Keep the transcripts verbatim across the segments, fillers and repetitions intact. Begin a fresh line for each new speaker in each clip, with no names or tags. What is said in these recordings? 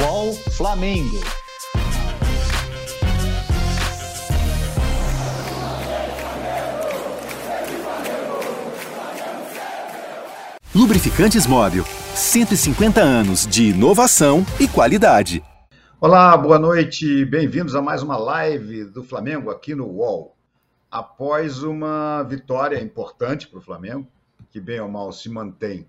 U O L Flamengo.
Lubrificantes Móbil, cento e cinquenta anos de inovação e qualidade.
Olá, boa noite, bem-vindos a mais uma live do Flamengo aqui no U O L. Após uma vitória importante para o Flamengo, que bem ou mal se mantém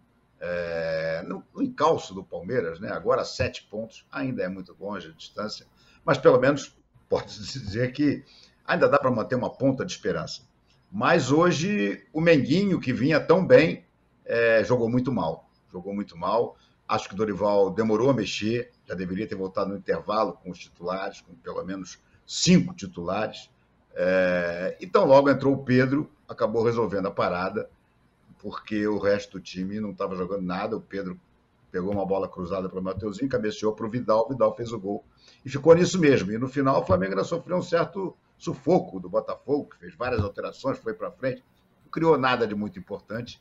é, no, no encalço do Palmeiras, né? Agora sete pontos, ainda é muito longe a distância, mas pelo menos pode-se dizer que ainda dá para manter uma ponta de esperança. Mas hoje o Menguinho, que vinha tão bem, é, jogou muito mal, jogou muito mal. Acho que o Dorival demorou a mexer, já deveria ter voltado no intervalo com os titulares, com pelo menos cinco titulares. É, então logo entrou o Pedro, acabou resolvendo a parada, porque o resto do time não estava jogando nada. O Pedro pegou uma bola cruzada para o Mateuzinho, cabeceou para o Vidal, o Vidal fez o gol. E ficou nisso mesmo. E no final o Flamengo ainda sofreu um certo sufoco do Botafogo, que fez várias alterações, foi para frente. Não criou nada de muito importante,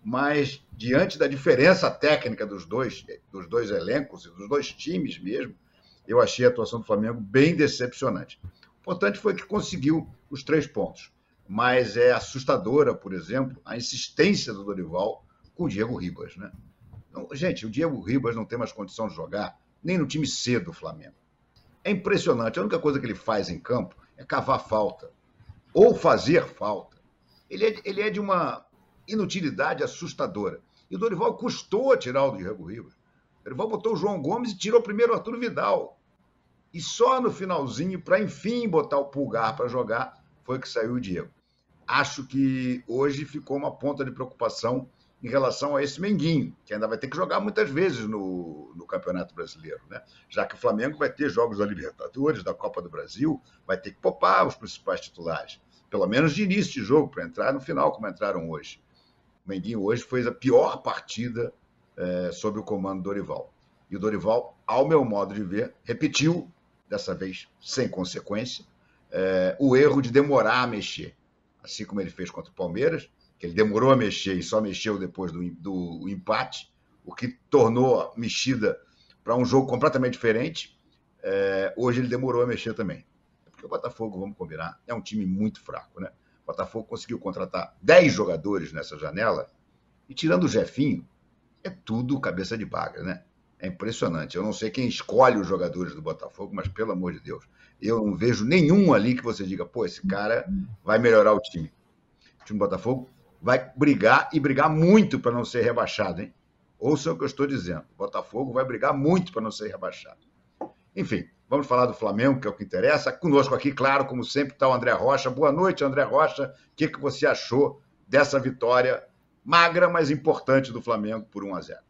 mas diante da diferença técnica dos dois, dos dois elencos e dos dois times mesmo, eu achei a atuação do Flamengo bem decepcionante. O importante foi que conseguiu os três pontos. Mas é assustadora, por exemplo, a insistência do Dorival com o Diego Ribas, né? Não, gente, o Diego Ribas não tem mais condição de jogar nem no time C do Flamengo. É impressionante. A única coisa que ele faz em campo é cavar falta ou fazer falta. Ele é, ele é de uma inutilidade assustadora. E o Dorival custou a tirar o Diego Ribas. O Dorival botou o João Gomes e tirou primeiro o Arthur Vidal. E só no finalzinho, para enfim botar o Pulgar para jogar, foi que saiu o Diego. Acho que hoje ficou uma ponta de preocupação em relação a esse Menguinho, que ainda vai ter que jogar muitas vezes no, no Campeonato Brasileiro, né? Já que o Flamengo vai ter jogos da Libertadores, da Copa do Brasil, vai ter que poupar os principais titulares, pelo menos de início de jogo, para entrar no final, como entraram hoje. O Menguinho hoje fez a pior partida é, sob o comando do Dorival. E o Dorival, ao meu modo de ver, repetiu, dessa vez sem consequência, é, o erro de demorar a mexer. Assim como ele fez contra o Palmeiras, que ele demorou a mexer e só mexeu depois do, do empate, o que tornou a mexida para um jogo completamente diferente. É, hoje ele demorou a mexer também. Porque o Botafogo, vamos combinar, é um time muito fraco, né? O Botafogo conseguiu contratar dez jogadores nessa janela e, tirando o Jefinho, é tudo cabeça de baga, né? É impressionante. Eu não sei quem escolhe os jogadores do Botafogo, mas, pelo amor de Deus, eu não vejo nenhum ali que você diga, pô, esse cara vai melhorar o time. O time do Botafogo vai brigar e brigar muito para não ser rebaixado, hein? Ouçam o que eu estou dizendo. O Botafogo vai brigar muito para não ser rebaixado. Enfim, vamos falar do Flamengo, que é o que interessa. Conosco aqui, claro, como sempre, está o André Rocha. Boa noite, André Rocha. O que, que você achou dessa vitória magra, mas importante do Flamengo por um a zero?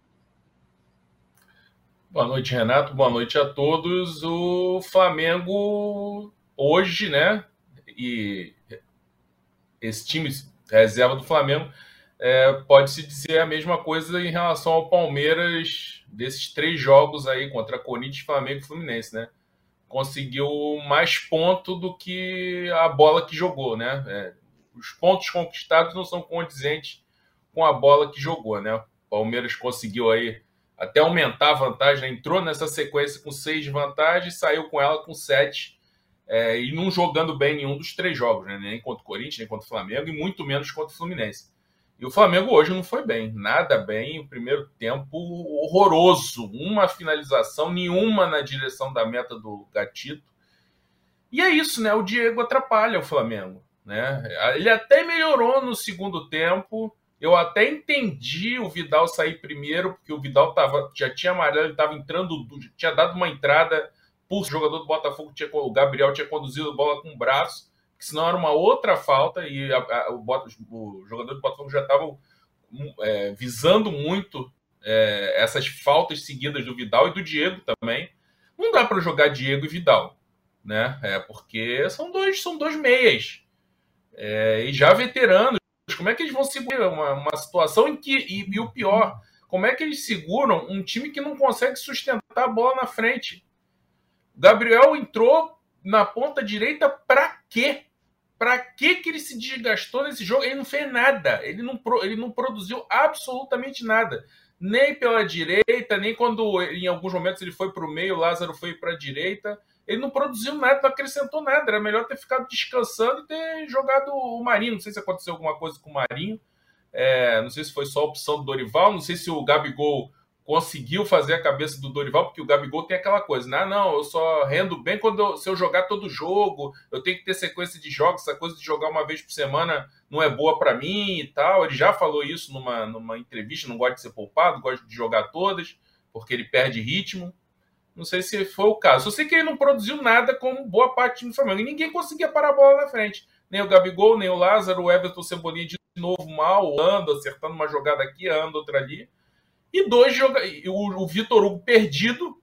Boa noite, Renato. Boa noite a todos. O Flamengo hoje, né? E esse time reserva do Flamengo é, pode-se dizer a mesma coisa em relação ao Palmeiras desses três jogos aí contra Corinthians, Flamengo e Fluminense, né? Conseguiu mais ponto do que a bola que jogou, né? É, os pontos conquistados não são condizentes com a bola que jogou, né? O Palmeiras conseguiu aí até aumentar a vantagem, né? Entrou nessa sequência com seis de vantagem, saiu com ela com sete, é, e não jogando bem nenhum dos três jogos, né? Nem contra o Corinthians, nem contra o Flamengo, e muito menos contra o Fluminense. E o Flamengo hoje não foi bem, nada bem. O primeiro tempo horroroso, uma finalização, nenhuma na direção da meta do Gatito. E é isso, né? O Diego atrapalha o Flamengo, né? Ele até melhorou no segundo tempo. Eu até entendi o Vidal sair primeiro, porque o Vidal tava, já tinha amarelo, ele estava entrando, tinha dado uma entrada por jogador do Botafogo, tinha, o Gabriel tinha conduzido a bola com o braço, que senão era uma outra falta, e a, a, o, o jogador do Botafogo já estava é, visando muito é, essas faltas seguidas do Vidal e do Diego também. Não dá para jogar Diego e Vidal, né? É, porque são dois, são dois meias, é, e já veteranos. Como é que eles vão segurar uma, uma situação em que, e, e o pior, como é que eles seguram um time que não consegue sustentar a bola na frente? O Gabriel entrou na ponta direita pra quê? Pra quê que ele se desgastou nesse jogo? Ele não fez nada, ele não, ele não produziu absolutamente nada. nem pela direita, nem quando em alguns momentos ele foi para o meio, o Lázaro foi para a direita. Ele não produziu nada, não acrescentou nada. Era melhor ter ficado descansando e ter jogado o Marinho. Não sei se aconteceu alguma coisa com o Marinho. É, não sei se foi só a opção do Dorival. Não sei se o Gabigol conseguiu fazer a cabeça do Dorival, porque o Gabigol tem aquela coisa, né? Ah, não, eu só rendo bem quando eu, se eu jogar todo jogo, eu tenho que ter sequência de jogos, essa coisa de jogar uma vez por semana não é boa para mim e tal. Ele já falou isso numa, numa entrevista, não gosta de ser poupado, gosta de jogar todas, porque ele perde ritmo. Não sei se foi o caso. Eu sei que ele não produziu nada como boa parte do time do Flamengo, e ninguém conseguia parar a bola na frente. Nem o Gabigol, nem o Lázaro, o Everton Cebolinha de novo mal, anda, acertando uma jogada aqui, anda outra ali. E dois jogadores, o, o Vitor Hugo perdido,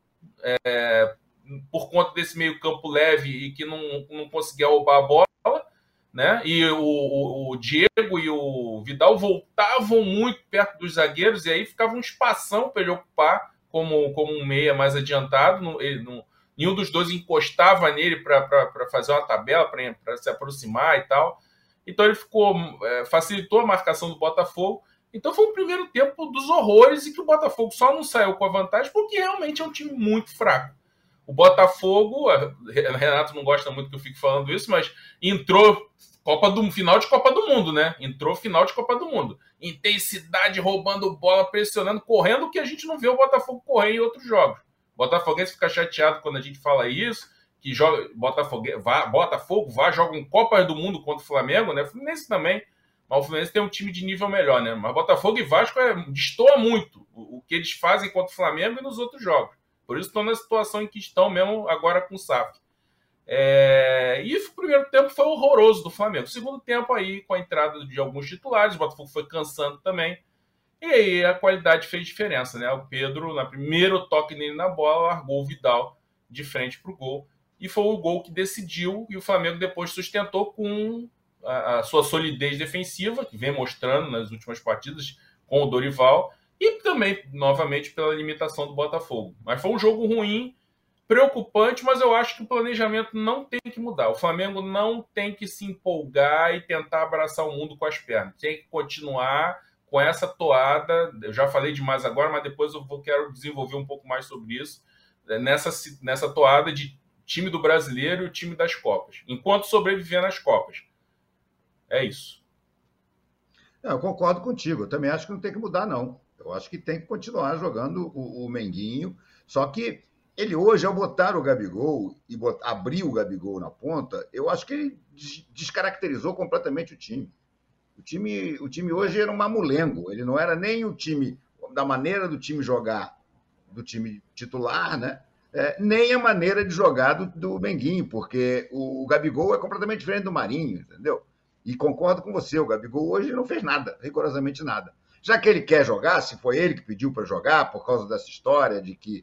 é, por conta desse meio campo leve e que não, não conseguia roubar a bola, né? E o, o, o Diego e o Vidal voltavam muito perto dos zagueiros e aí ficava um espação para ele ocupar como, como um meia mais adiantado. Não, ele, não, nenhum dos dois encostava nele para fazer uma tabela, para se aproximar e tal. Então ele ficou, é, facilitou a marcação do Botafogo. Então foi um primeiro tempo dos horrores e que o Botafogo só não saiu com a vantagem porque realmente é um time muito fraco. O Botafogo, o Renato não gosta muito que eu fique falando isso, mas entrou Copa do, final de Copa do Mundo, né? Entrou final de Copa do Mundo. Intensidade, roubando bola, pressionando, correndo, que a gente não vê o Botafogo correr em outros jogos. O Botafoguense fica chateado quando a gente fala isso, que joga Botafogo, vá, Botafogo vá, joga um Copa do Mundo contra o Flamengo, né? O Fluminense também. Mas o Fluminense tem um time de nível melhor, né? Mas Botafogo e Vasco é, destoa muito o, o que eles fazem contra o Flamengo e nos outros jogos. Por isso estão na situação em que estão mesmo agora com o S A F. É... E o primeiro tempo foi horroroso do Flamengo. O segundo tempo aí, com a entrada de alguns titulares, o Botafogo foi cansando também. E aí a qualidade fez diferença, né? O Pedro, no primeiro toque nele na bola, largou o Vidal de frente para o gol. E foi o gol que decidiu e o Flamengo depois sustentou com a sua solidez defensiva, que vem mostrando nas últimas partidas com o Dorival, e também, novamente, pela limitação do Botafogo. Mas foi um jogo ruim, preocupante, mas eu acho que o planejamento não tem que mudar. O Flamengo não tem que se empolgar e tentar abraçar o mundo com as pernas. Tem que continuar com essa toada. Eu já falei demais agora, mas depois eu vou, quero desenvolver um pouco mais sobre isso, nessa, nessa toada de time do brasileiro e o time das Copas. Enquanto sobreviver nas Copas. É isso.
Eu concordo contigo. Eu também acho que não tem que mudar, não. Eu acho que tem que continuar jogando o, o Menguinho. Só que ele hoje, ao botar o Gabigol e botar, abrir o Gabigol na ponta, eu acho que ele descaracterizou completamente o time. O time, o time hoje era um mamulengo. Ele não era nem o time, da maneira do time jogar, do time titular, né? É, nem a maneira de jogar do, do Menguinho, porque o, o Gabigol é completamente diferente do Marinho, entendeu? E concordo com você, o Gabigol hoje não fez nada, rigorosamente nada. Já que ele quer jogar, se foi ele que pediu para jogar, por causa dessa história de que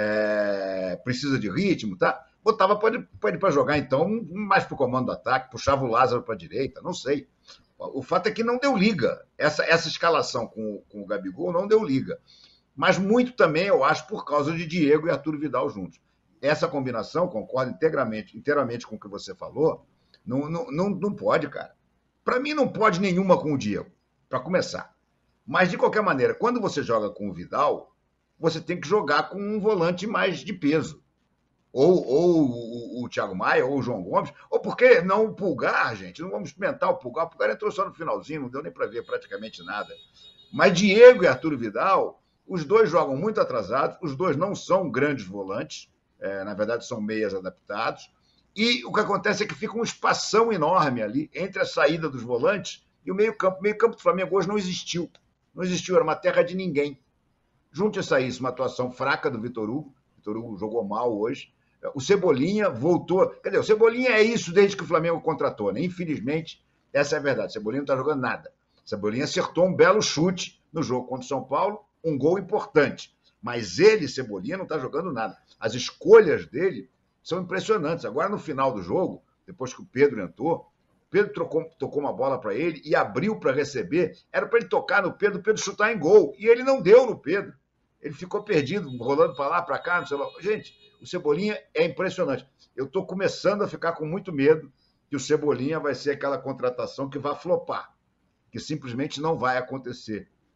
é, precisa de ritmo, tá? Botava para ele, ele para jogar, então, mais para o comando do ataque, puxava o Lázaro para a direita, não sei. O fato é que não deu liga. Essa, essa escalação com, com o Gabigol não deu liga. Mas muito também, eu acho, por causa de Diego e Arthur Vidal juntos. Essa combinação, concordo inteiramente, inteiramente com o que você falou, não, não, não, não pode, cara. Para mim, não pode nenhuma com o Diego, para começar. Mas, de qualquer maneira, quando você joga com o Vidal, você tem que jogar com um volante mais de peso. Ou, ou o, o Thiago Maia, ou o João Gomes, ou por que não o Pulgar, gente? Não vamos experimentar o Pulgar. O Pulgar entrou só no finalzinho, não deu nem para ver praticamente nada. Mas Diego e Arthur Vidal, os dois jogam muito atrasados, os dois não são grandes volantes, é, na verdade são meias adaptados. E o que acontece é que fica um espação enorme ali entre a saída dos volantes e o meio-campo. O meio-campo do Flamengo hoje não existiu. Não existiu, era uma terra de ninguém. Junte-se a isso uma atuação fraca do Vitor Hugo. O Vitor Hugo jogou mal hoje. O Cebolinha voltou. Quer dizer, o Cebolinha é isso desde que o Flamengo contratou, né? Infelizmente, essa é a verdade. O Cebolinha não está jogando nada. O Cebolinha acertou um belo chute no jogo contra o São Paulo, um gol importante. Mas ele, Cebolinha, não está jogando nada. As escolhas dele são impressionantes. Agora, no final do jogo, depois que o Pedro entrou, Pedro trocou, tocou uma bola para ele e abriu para receber. Era para ele tocar no Pedro, o Pedro chutar em gol. E ele não deu no Pedro. Ele ficou perdido, rolando para lá, para cá, não sei lá. Gente, o Cebolinha é impressionante. Eu estou começando a ficar com muito medo que o Cebolinha vai ser aquela contratação que vai flopar, que simplesmente não vai acontecer.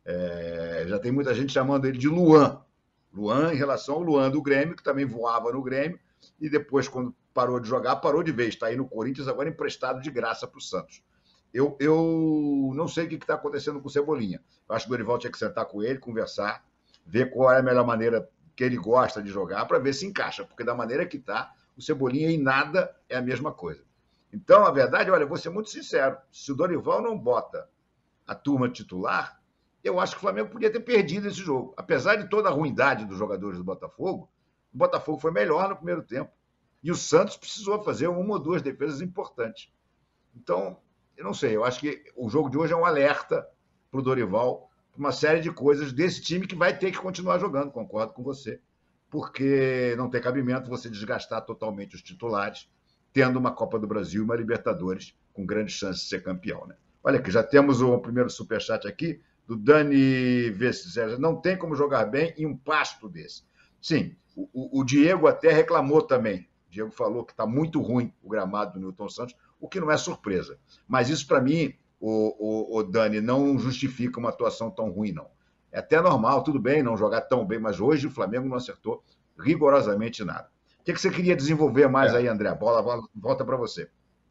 É, já tem muita gente chamando ele de Luan. Luan em relação ao Luan do Grêmio, que também voava no Grêmio, e depois, quando parou de jogar, parou de vez. Está aí no Corinthians, agora emprestado de graça para o Santos. Eu, eu não sei o que está acontecendo com o Cebolinha. Eu acho que o Dorival tinha que sentar com ele, conversar, ver qual é a melhor maneira que ele gosta de jogar, para ver se encaixa, porque da maneira que está, o Cebolinha em nada é a mesma coisa. Então, a verdade, olha, vou ser muito sincero, se o Dorival não bota a turma titular, eu acho que o Flamengo podia ter perdido esse jogo. Apesar de toda a ruindade dos jogadores do Botafogo, o Botafogo foi melhor no primeiro tempo. E o Santos precisou fazer uma ou duas defesas importantes. Então, eu não sei, eu acho que o jogo de hoje é um alerta para o Dorival, para uma série de coisas desse time que vai ter que continuar jogando, concordo com você, porque não tem cabimento você desgastar totalmente os titulares, tendo uma Copa do Brasil e uma Libertadores com grandes chances de ser campeão, né? Olha aqui, já temos o primeiro superchat aqui, do Dani Vessés. Não tem como jogar bem em um pasto desse. Sim, o, o Diego até reclamou também. O Diego falou que está muito ruim o gramado do Newton Santos, o que não é surpresa. Mas isso, para mim, o, o, o Dani, não justifica uma atuação tão ruim, não. É até normal, tudo bem, não jogar tão bem, mas hoje o Flamengo não acertou rigorosamente nada. O que, que você queria desenvolver mais é. aí, André? A bola volta para você.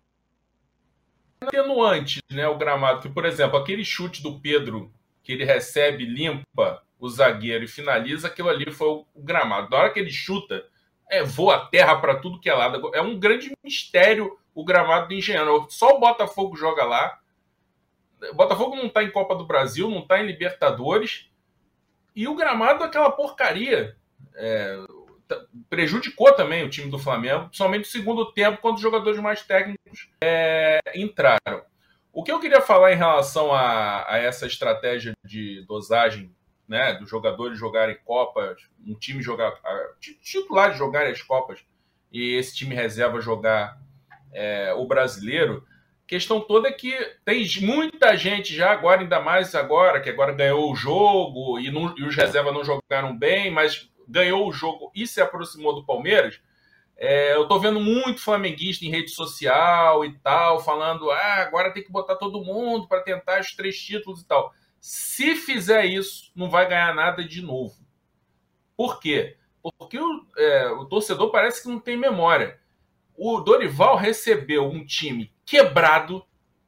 Atenuante, né, o gramado, que, por exemplo, aquele chute do Pedro, que ele recebe, limpa o zagueiro e finaliza, aquilo ali foi o, o gramado. Na hora que ele chuta, é, voa a terra para tudo que é lado. É um grande mistério o gramado do Engenhão. Só o Botafogo joga lá. O Botafogo não está em Copa do Brasil, não está em Libertadores. E o gramado é aquela porcaria. É, prejudicou também o time do Flamengo, somente no segundo tempo, quando os jogadores mais técnicos é, entraram. O que eu queria falar em relação a, a essa estratégia de dosagem, né, dos jogadores jogarem Copas, um time jogar, titulares jogarem as Copas e esse time reserva jogar é, o brasileiro, a questão toda é que tem muita gente já agora, ainda mais agora, que agora ganhou o jogo e, não, e os reservas não jogaram bem, mas ganhou o jogo e se aproximou do Palmeiras. É, eu tô vendo muito flamenguista em rede social e tal, falando, ah, agora tem que botar todo mundo para tentar os três títulos e tal. Se fizer isso, não vai ganhar nada de novo. Por quê? Porque o, é, o torcedor parece que não tem memória. O Dorival recebeu um time quebrado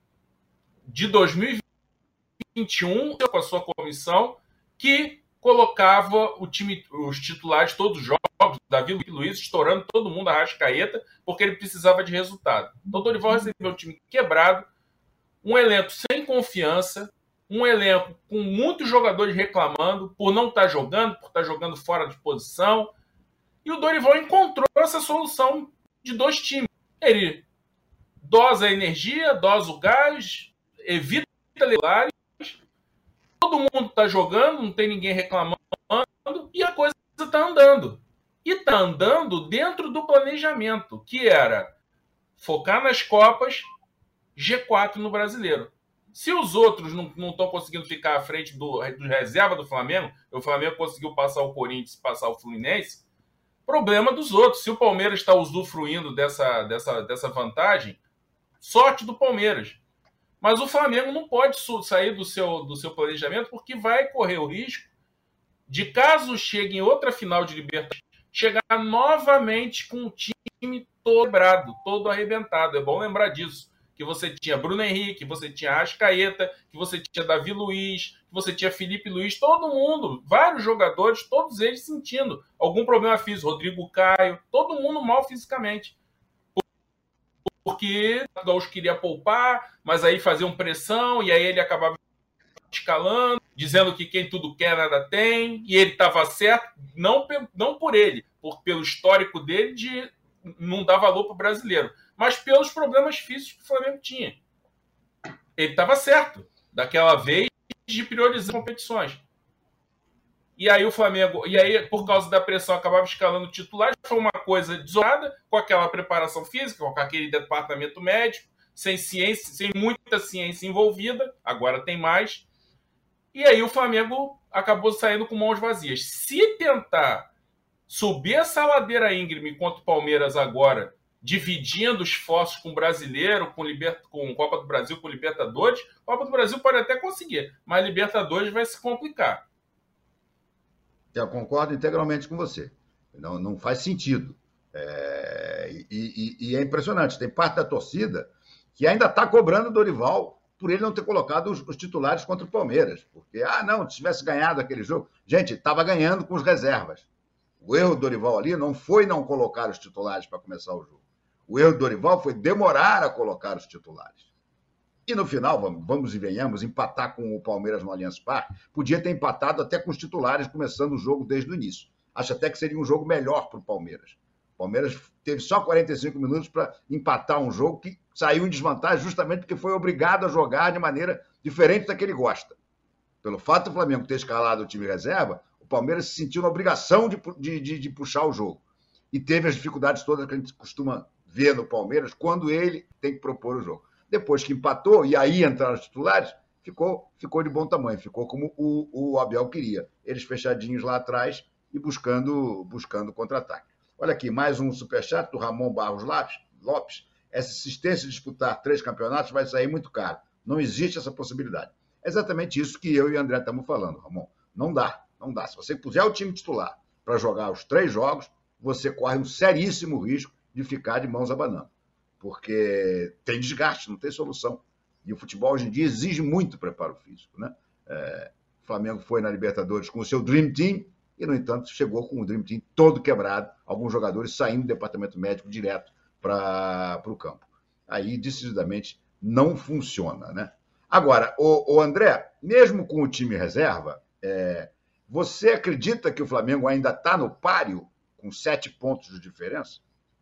de dois mil e vinte e um com a sua comissão, que colocava o time, os titulares todos os jogos, Davi Luiz estourando todo mundo, a Arrascaeta, porque ele precisava de resultado. Então o Dorival recebeu um time quebrado, um elenco sem confiança, um elenco com muitos jogadores reclamando por não estar jogando, por estar jogando fora de posição. E o Dorival encontrou essa solução de dois times. Ele dosa a energia, dosa o gás, evita celulares, todo mundo está jogando, não tem ninguém reclamando, e a coisa está andando. E está andando dentro do planejamento, que era focar nas Copas, G quatro no Brasileiro. Se os outros não estão conseguindo ficar à frente do, do reserva do Flamengo, o Flamengo conseguiu passar o Corinthians, passar o Fluminense, problema dos outros. Se o Palmeiras está usufruindo dessa, dessa, dessa vantagem, sorte do Palmeiras. Mas o Flamengo não pode sair do seu, do seu planejamento, porque vai correr o risco de, caso chegue em outra final de Libertadores, chegar novamente com o time todo quebrado, todo arrebentado. É bom lembrar disso. Que você tinha Bruno Henrique, que você tinha Arrascaeta, que você tinha Davi Luiz, que você tinha Felipe Luiz, todo mundo, vários jogadores, todos eles sentindo algum problema físico. Rodrigo Caio, todo mundo mal fisicamente. Porque o Gaúcho queria poupar, mas aí faziam pressão, e aí ele acabava escalando, dizendo que quem tudo quer, nada tem, e ele estava certo, não, não por ele, por, pelo histórico dele de não dar valor para o brasileiro, mas pelos problemas físicos que o Flamengo tinha. Ele estava certo, daquela vez, de priorizar competições. E aí o Flamengo, e aí por causa da pressão, acabava escalando titular, foi uma coisa desolada, com aquela preparação física, com aquele departamento médico, sem ciência, sem muita ciência envolvida, agora tem mais. E aí o Flamengo acabou saindo com mãos vazias. Se tentar subir essa ladeira íngreme contra o Palmeiras agora, dividindo esforços com o brasileiro, com, liber... com Copa do Brasil, com Libertadores. Copa do Brasil pode até conseguir, mas Libertadores vai se complicar.
Eu concordo integralmente com você. Não, não faz sentido. É... E, e, e é impressionante. Tem parte da torcida que ainda está cobrando o Dorival por ele não ter colocado os, os titulares contra o Palmeiras. Porque, ah, não, se tivesse ganhado aquele jogo... Gente, estava ganhando com os reservas. O erro do Dorival ali não foi não colocar os titulares para começar o jogo. O erro do Dorival foi demorar a colocar os titulares. E no final, vamos, vamos e venhamos, empatar com o Palmeiras no Allianz Parque, podia ter empatado até com os titulares começando o jogo desde o início. Acho até que seria um jogo melhor para o Palmeiras. O Palmeiras teve só quarenta e cinco minutos para empatar um jogo que saiu em desvantagem justamente porque foi obrigado a jogar de maneira diferente da que ele gosta. Pelo fato do Flamengo ter escalado o time reserva, o Palmeiras se sentiu na obrigação de, de, de, de puxar o jogo. E teve as dificuldades todas que a gente costuma ver no Palmeiras quando ele tem que propor o jogo. Depois que empatou, e aí entraram os titulares, ficou, ficou de bom tamanho, ficou como o, o Abel queria. Eles fechadinhos lá atrás e buscando, buscando contra-ataque. Olha aqui, mais um superchat do Ramon Barros Lopes. Essa insistência de disputar três campeonatos vai sair muito caro. Não existe essa possibilidade. É exatamente isso que eu e o André estamos falando, Ramon. Não dá, não dá. Se você puser o time titular para jogar os três jogos, você corre um seríssimo risco de ficar de mãos abanando. Porque tem desgaste, não tem solução. E o futebol hoje em dia exige muito preparo físico, né? É, o Flamengo foi na Libertadores com o seu Dream Team e, no entanto, chegou com o Dream Team todo quebrado, alguns jogadores saindo do departamento médico direto para o campo. Aí, decididamente, não funciona, né? Agora, o, o André, mesmo com o time reserva, é, você acredita que o Flamengo ainda está no páreo com sete pontos de diferença?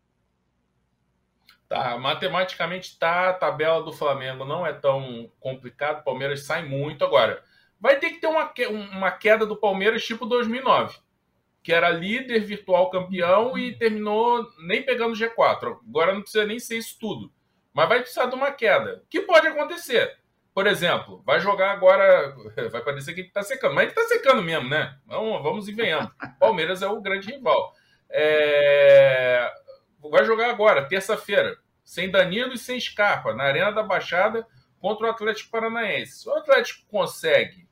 Tá, matematicamente tá, a tabela do Flamengo não é tão complicado, o Palmeiras sai muito. Agora, vai ter que ter uma, uma queda do Palmeiras tipo dois mil e nove, que era líder, virtual campeão e terminou nem pegando G quatro. Agora não precisa nem ser isso tudo, mas vai precisar de uma queda, que pode acontecer. Por exemplo, vai jogar agora, vai parecer que ele tá secando, mas ele tá secando mesmo, né? Vamos, vamos e venhamos. Palmeiras é o grande rival. É... Vai jogar agora, terça-feira, sem Danilo e sem Scarpa, na Arena da Baixada, contra o Atlético Paranaense. Se o Atlético consegue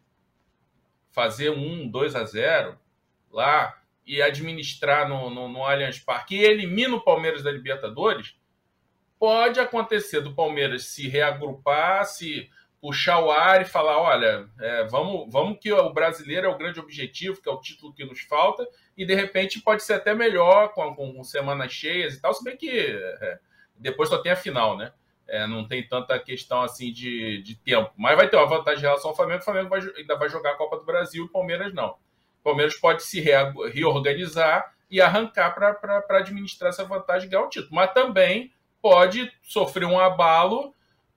fazer um, dois a zero lá e administrar no, no, no Allianz Parque e elimina o Palmeiras da Libertadores, pode acontecer do Palmeiras se reagrupar, se puxar o ar e falar, olha, é, vamos, vamos que o brasileiro é o grande objetivo, que é o título que nos falta, e de repente pode ser até melhor com, com semanas cheias e tal, se bem que é, depois só tem a final, né? É, não tem tanta questão assim de, de tempo. Mas vai ter uma vantagem em relação ao Flamengo, o Flamengo vai, ainda vai jogar a Copa do Brasil, o Palmeiras não. O Palmeiras pode se rea, reorganizar e arrancar para administrar essa vantagem e ganhar o título. Mas também pode sofrer um abalo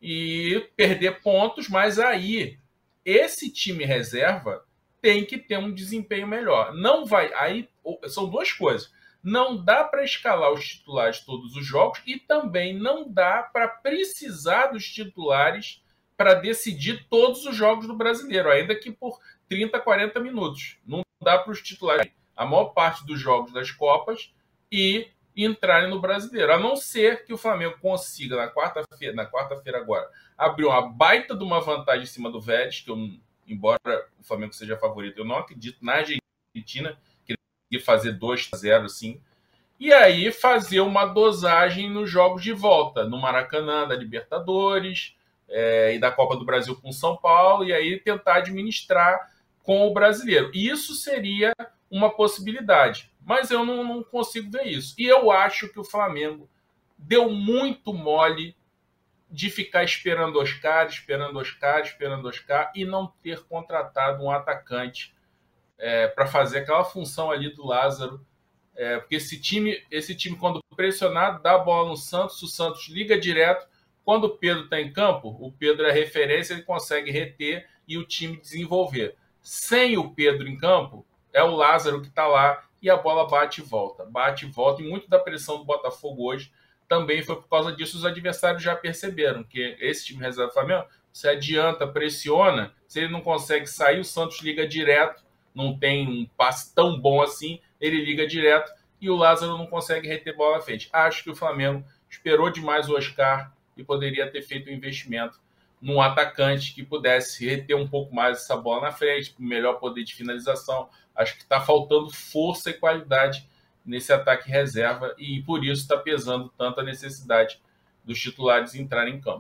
e perder pontos, mas aí esse time reserva tem que ter um desempenho melhor. Não vai, aí são duas coisas. Não dá para escalar os titulares todos os jogos e também não dá para precisar dos titulares para decidir todos os jogos do Brasileiro, ainda que por trinta, quarenta minutos. Não dá para os titulares a maior parte dos jogos das Copas e entrarem no Brasileiro, a não ser que o Flamengo consiga, na quarta-feira, na quarta-feira agora, abrir uma baita de uma vantagem em cima do Vélez, que eu, embora o Flamengo seja favorito, eu não acredito na Argentina, que ele conseguir fazer dois a zero, sim, e aí fazer uma dosagem nos jogos de volta, no Maracanã, da Libertadores, é, e da Copa do Brasil com São Paulo, e aí tentar administrar com o brasileiro. Isso seria uma possibilidade, mas eu não, não consigo ver isso. E eu acho que o Flamengo deu muito mole de ficar esperando Oscar, esperando Oscar, esperando Oscar e não ter contratado um atacante é, para fazer aquela função ali do Lázaro. É, porque esse time, esse time, quando pressionado, dá a bola no Santos, o Santos liga direto. Quando o Pedro está em campo, o Pedro é referência, ele consegue reter e o time desenvolver. Sem o Pedro em campo, é o Lázaro que está lá e a bola bate e volta. Bate e volta. E muito da pressão do Botafogo hoje também foi por causa disso. Os adversários já perceberam que esse time reserva do Flamengo, se adianta, pressiona, se ele não consegue sair, o Santos liga direto, não tem um passe tão bom assim, ele liga direto e o Lázaro não consegue reter bola à frente. Acho que o Flamengo esperou demais o Oscar e poderia ter feito um investimento num atacante que pudesse reter um pouco mais essa bola na frente, melhor poder de finalização. Acho que está faltando força e qualidade nesse ataque reserva e por isso está pesando tanto a necessidade dos titulares entrarem em campo.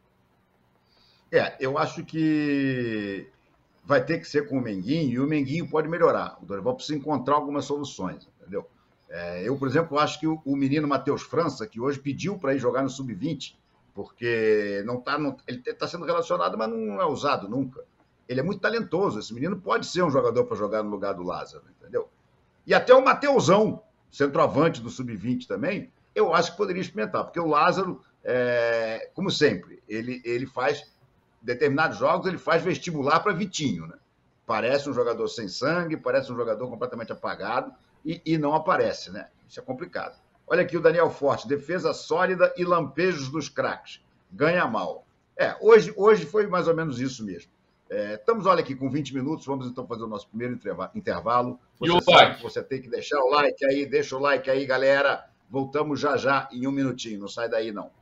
É, eu acho que vai ter que ser com o Menguinho, e o Menguinho pode melhorar. O Dorival precisa encontrar algumas soluções, entendeu? É, eu, por exemplo, acho que o, o menino Matheus França, que hoje pediu para ir jogar no sub vinte, porque não tá, não, ele está sendo relacionado, mas não é usado nunca. Ele é muito talentoso, esse menino pode ser um jogador para jogar no lugar do Lázaro, entendeu? E até o Mateusão, centroavante do sub vinte também, eu acho que poderia experimentar, porque o Lázaro, é, como sempre, ele, ele faz determinados jogos, ele faz vestibular para Vitinho, né? Parece um jogador sem sangue, parece um jogador completamente apagado e, e não aparece, né? Isso é complicado. Olha aqui o Daniel Forte, defesa sólida e lampejos dos craques. Ganha mal. É, hoje, hoje foi mais ou menos isso mesmo. É, estamos, olha aqui, com vinte minutos, vamos então fazer o nosso primeiro intervalo. Você
e o
sabe
like?
Que você tem que deixar o like aí, deixa o like aí, galera. Voltamos já já em um minutinho, não sai daí não.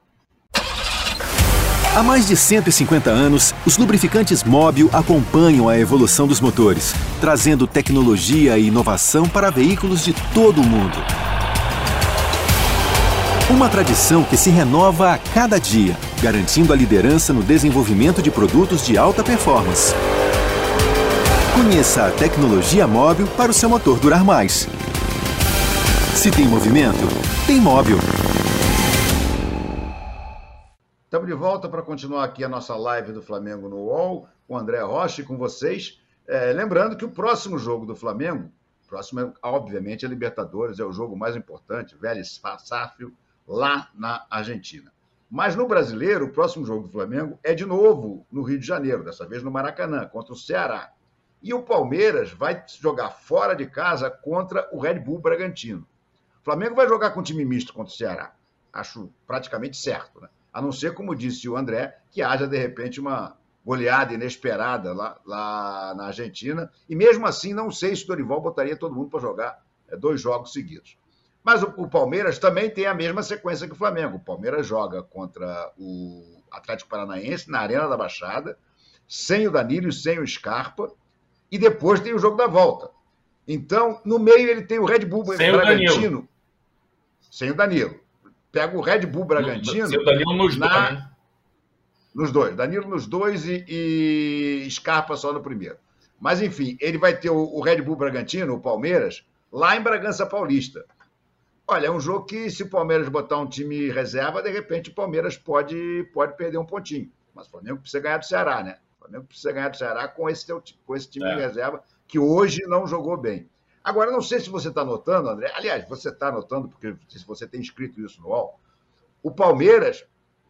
Há mais de cento e cinquenta anos, os lubrificantes Móbil acompanham a evolução dos motores, trazendo tecnologia e inovação para veículos de todo o mundo. Uma tradição que se renova a cada dia, garantindo a liderança no desenvolvimento de produtos de alta performance. Conheça a tecnologia Móbil para o seu motor durar mais. Se tem movimento, tem Móbil.
Estamos de volta para continuar aqui a nossa live do Flamengo no U O L, com o André Rocha e com vocês. É, lembrando que o próximo jogo do Flamengo, próximo, obviamente, é Libertadores, é o jogo mais importante, Vélez Sarsfield, lá na Argentina. Mas no Brasileiro, o próximo jogo do Flamengo é de novo no Rio de Janeiro, dessa vez no Maracanã, contra o Ceará. E o Palmeiras vai jogar fora de casa contra o Red Bull Bragantino. O Flamengo vai jogar com time misto contra o Ceará. Acho praticamente certo, né? A não ser, como disse o André, que haja, de repente, uma goleada inesperada lá, lá na Argentina. E mesmo assim, não sei se o Dorival botaria todo mundo para jogar é, dois jogos seguidos. Mas o, o Palmeiras também tem a mesma sequência que o Flamengo. O Palmeiras joga contra o Atlético Paranaense na Arena da Baixada, sem o Danilo e sem o Scarpa, e depois tem o jogo da volta. Então, no meio ele tem o Red Bull
sem
Bragantino.
O
sem o Danilo. Pega o Red Bull Bragantino.
Sem o Danilo nos
na...
dois, né?
Nos dois. Danilo nos dois e, e Scarpa só no primeiro. Mas, enfim, ele vai ter o, o Red Bull Bragantino, o Palmeiras, lá em Bragança Paulista. Olha, é um jogo que, se o Palmeiras botar um time reserva, de repente o Palmeiras pode, pode perder um pontinho. Mas o Flamengo precisa ganhar do Ceará, né? O Flamengo precisa ganhar do Ceará com esse, teu, com esse time é. de reserva, que hoje não jogou bem. Agora, não sei se você está notando, André, aliás, você está notando, porque se você tem escrito isso no U O L, o Palmeiras,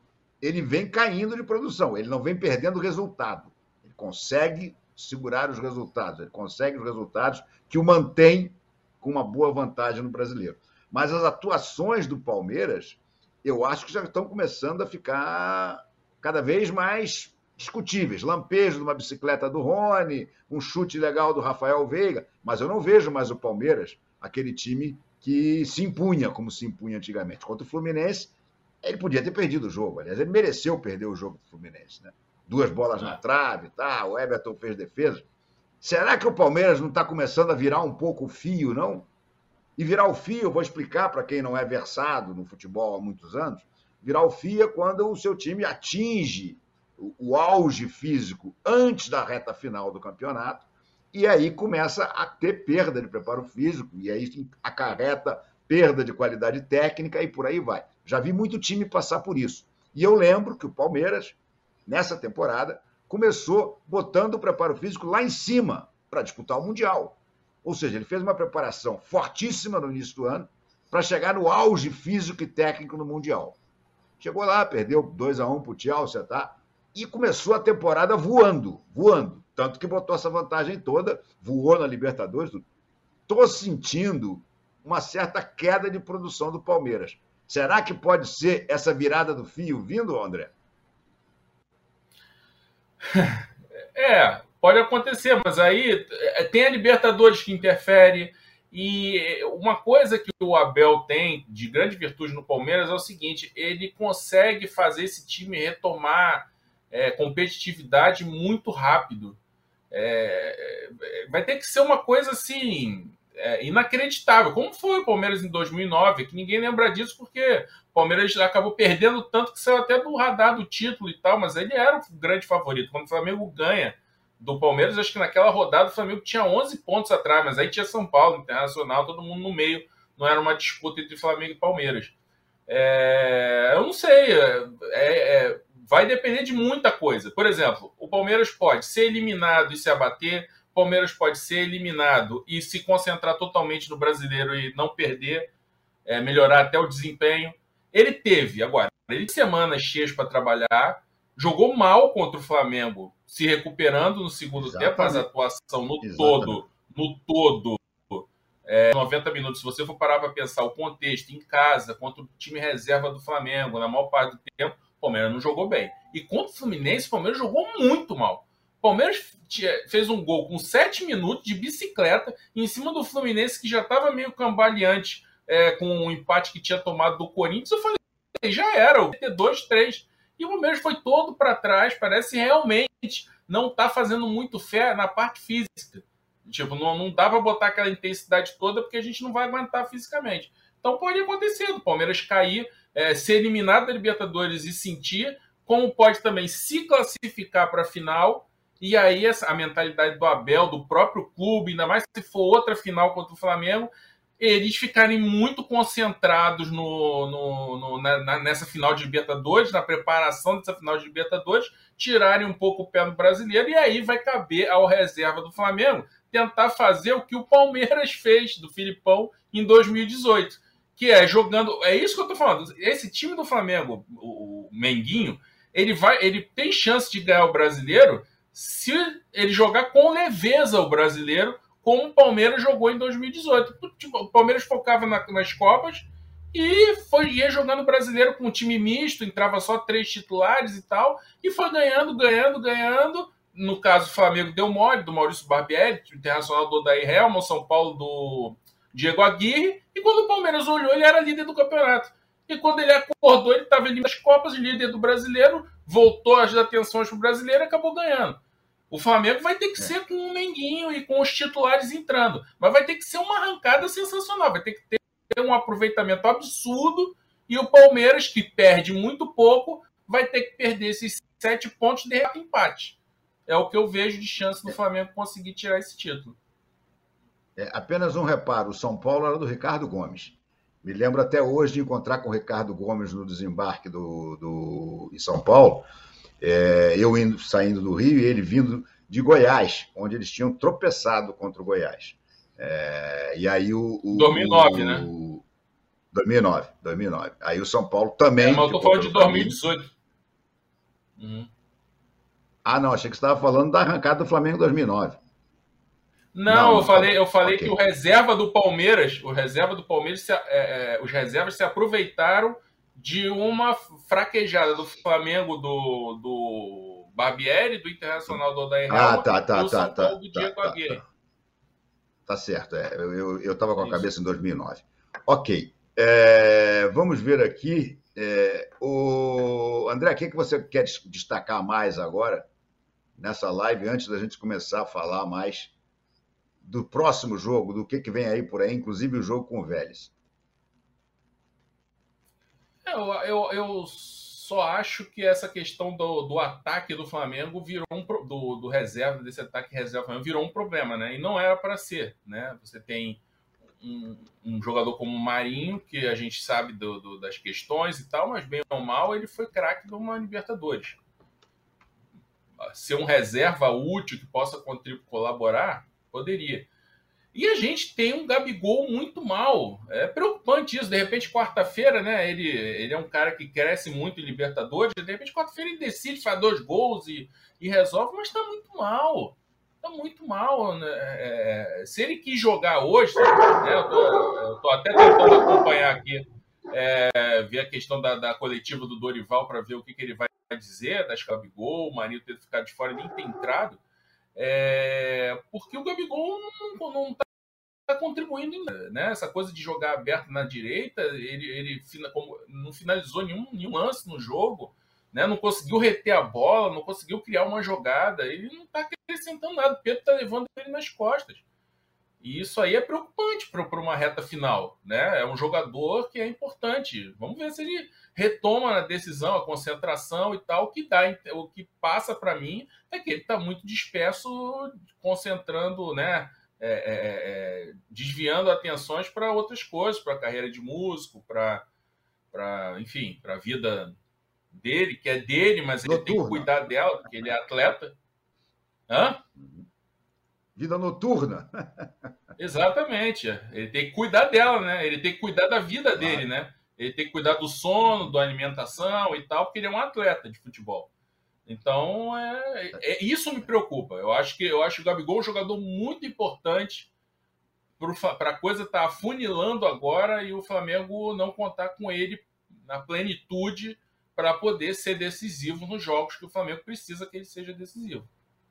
ele vem caindo de produção, ele não vem perdendo resultado. Ele consegue segurar os resultados, ele consegue os resultados que o mantém com uma boa vantagem no Brasileiro. Mas as atuações do Palmeiras, eu acho que já estão começando a ficar cada vez mais discutíveis. Lampejo de uma bicicleta do Rony, um chute legal do Rafael Veiga, mas eu não vejo mais o Palmeiras, aquele time que se impunha, como se impunha antigamente. Contra o Fluminense, ele podia ter perdido o jogo. Aliás, ele mereceu perder o jogo do Fluminense, né? Duas bolas na trave, tá? O Everton fez defesa. Será que o Palmeiras não está começando a virar um pouco o fio, não? E virar o fio, eu vou explicar para quem não é versado no futebol há muitos anos, virar o fio é quando o seu time atinge o auge físico antes da reta final do campeonato, e aí começa a ter perda de preparo físico, e aí acarreta perda de qualidade técnica, e por aí vai. Já vi muito time passar por isso. E eu lembro que o Palmeiras, nessa temporada, começou botando o preparo físico lá em cima para disputar o Mundial. Ou seja, ele fez uma preparação fortíssima no início do ano para chegar no auge físico e técnico no Mundial. Chegou lá, perdeu dois a um para o Chelsea, tá? E começou a temporada voando, voando. Tanto que botou essa vantagem toda, voou na Libertadores. Estou sentindo uma certa queda de produção do Palmeiras. Será que pode ser essa virada do fio vindo, André?
É, pode acontecer, mas aí tem a Libertadores que interfere, E uma coisa que o Abel tem de grande virtude no Palmeiras é o seguinte: ele consegue fazer esse time retomar é, competitividade muito rápido. É, vai ter que ser uma coisa assim é, inacreditável, como foi o Palmeiras em dois mil e nove, que ninguém lembra disso porque o Palmeiras acabou perdendo tanto que saiu até do radar do título e tal, mas ele era o grande favorito. Quando o Flamengo ganha do Palmeiras, acho que naquela rodada o Flamengo tinha onze pontos atrás, mas aí tinha São Paulo, Internacional, todo mundo no meio, não era uma disputa entre Flamengo e Palmeiras. É, eu não sei, é, é, vai depender de muita coisa. Por exemplo, o Palmeiras pode ser eliminado e se abater, o Palmeiras pode ser eliminado e se concentrar totalmente no brasileiro e não perder, é, melhorar até o desempenho. Ele teve, agora, ele teve semanas cheias para trabalhar, jogou mal contra o Flamengo, se recuperando no segundo Exatamente. tempo, mas a atuação no Exatamente. todo, no todo, é, noventa minutos, se você for parar para pensar o contexto em casa, contra o time reserva do Flamengo, na maior parte do tempo, o Palmeiras não jogou bem. E contra o Fluminense, o Palmeiras jogou muito mal. O Palmeiras fez um gol com sete minutos de bicicleta em cima do Fluminense, que já estava meio cambaleante é, com o empate que tinha tomado do Corinthians. Eu falei, já era, o ter dois, três. E o Palmeiras foi todo para trás, parece realmente não está fazendo muito fé na parte física. Tipo, não, não dá para botar aquela intensidade toda porque a gente não vai aguentar fisicamente. Então pode acontecer, o Palmeiras cair, é, ser eliminado da Libertadores e sentir, como pode também se classificar para a final, e aí essa, a mentalidade do Abel, do próprio clube, ainda mais se for outra final contra o Flamengo, eles ficarem muito concentrados no, no, no, na, nessa final de Libertadores, na preparação dessa final de Libertadores, tirarem um pouco o pé no brasileiro, e aí vai caber ao reserva do Flamengo tentar fazer o que o Palmeiras fez do Filipão em dois mil e dezoito, que é jogando... É isso que eu tô falando. Esse time do Flamengo, o Menguinho, ele, vai, ele tem chance de ganhar o brasileiro se ele jogar com leveza o brasileiro, como o Palmeiras jogou em dois mil e dezoito. O Palmeiras focava na, nas Copas e foi, ia jogando brasileiro com um time misto, entrava só três titulares e tal, e foi ganhando, ganhando, ganhando. No caso, o Flamengo deu mole, do Maurício Barbieri, o Internacional do Odair Helman, São Paulo do Diego Aguirre, e quando o Palmeiras olhou, ele era líder do campeonato. E quando ele acordou, ele estava ali nas Copas, líder do brasileiro, voltou as atenções para o brasileiro e acabou ganhando. O Flamengo vai ter que ser com o Menguinho e com os titulares entrando. Mas vai ter que ser uma arrancada sensacional. Vai ter que ter um aproveitamento absurdo. E o Palmeiras, que perde muito pouco, vai ter que perder esses sete pontos de empate. É o que eu vejo de chance do Flamengo conseguir tirar esse título.
É, apenas um reparo. O São Paulo era do Ricardo Gomes. Me lembro até hoje de encontrar com o Ricardo Gomes no desembarque do, do, em São Paulo. É, eu indo, saindo do Rio e ele vindo de Goiás, onde eles tinham tropeçado contra o Goiás. É, e aí o... o
dois mil e nove,
o,
né?
dois mil e nove, dois mil e nove. Aí o São Paulo também...
É, mas eu tô falando de dois mil e dezoito. Uhum.
Ah, não, achei que você estava falando da arrancada do Flamengo em dois mil e nove.
Não, não, eu falei, eu falei okay. que o reserva do Palmeiras, o reserva do Palmeiras, se, é, é, os reservas se aproveitaram de uma fraquejada do Flamengo, do, do Barbieri, do Internacional do Odair Helman,
ah, tá, tá,
e do São
tá,
Paulo
tá,
do Diego
tá,
Aguirre.
Tá, tá certo, é, eu estava com a Isso. cabeça em dois mil e nove. Ok, é, vamos ver aqui. É, o André, o que, que você quer destacar mais agora nessa live, antes da gente começar a falar mais do próximo jogo, do que, que vem aí por aí, inclusive o jogo com o Vélez?
Eu, eu, eu só acho que essa questão do, do ataque do Flamengo virou um do, do reserva, desse ataque reserva do Flamengo, virou um problema, né? E não era para ser, né? Você tem um, um jogador como o Marinho, que a gente sabe do, do, das questões e tal, mas bem ou mal, ele foi craque de uma Libertadores. Ser um reserva útil que possa contribuir, colaborar, poderia. E a gente tem um Gabigol muito mal. É preocupante isso. De repente, quarta-feira, né? Ele, ele é um cara que cresce muito em Libertadores. De repente, quarta-feira, ele decide, faz dois gols e, e resolve, mas tá muito mal. Tá muito mal. Né? É, se ele quis jogar hoje, né, eu, tô, eu tô até tentando acompanhar aqui, é, ver a questão da, da coletiva do Dorival para ver o que, que ele vai dizer das Gabigol, o Marinho ter ficado de fora e nem ter entrado. É, porque o Gabigol não, não tá contribuindo, né? Essa coisa de jogar aberto na direita, ele, ele como, não finalizou nenhum, nenhum lance no jogo, né? Não conseguiu reter a bola, não conseguiu criar uma jogada, ele não está acrescentando nada, o Pedro está levando ele nas costas. E isso aí é preocupante para uma reta final, né? É um jogador que é importante. Vamos ver se ele retoma a decisão, a concentração e tal. O que dá, o que passa para mim é que ele está muito disperso, concentrando, né? É, é, é, desviando atenções para outras coisas, para a carreira de músico, para, para, enfim, para a vida dele, que é dele, mas ele
Noturna.
tem que cuidar dela, porque ele é atleta. Hã?
Vida noturna.
Exatamente. Ele tem que cuidar dela, né? Ele tem que cuidar da vida claro. dele, né? Ele tem que cuidar do sono, da alimentação e tal, porque ele é um atleta de futebol. Então, é, é, isso me preocupa. Eu acho que eu acho que o Gabigol é um jogador muito importante para a coisa estar tá afunilando agora e o Flamengo não contar com ele na plenitude para poder ser decisivo nos jogos que o Flamengo precisa que ele seja decisivo.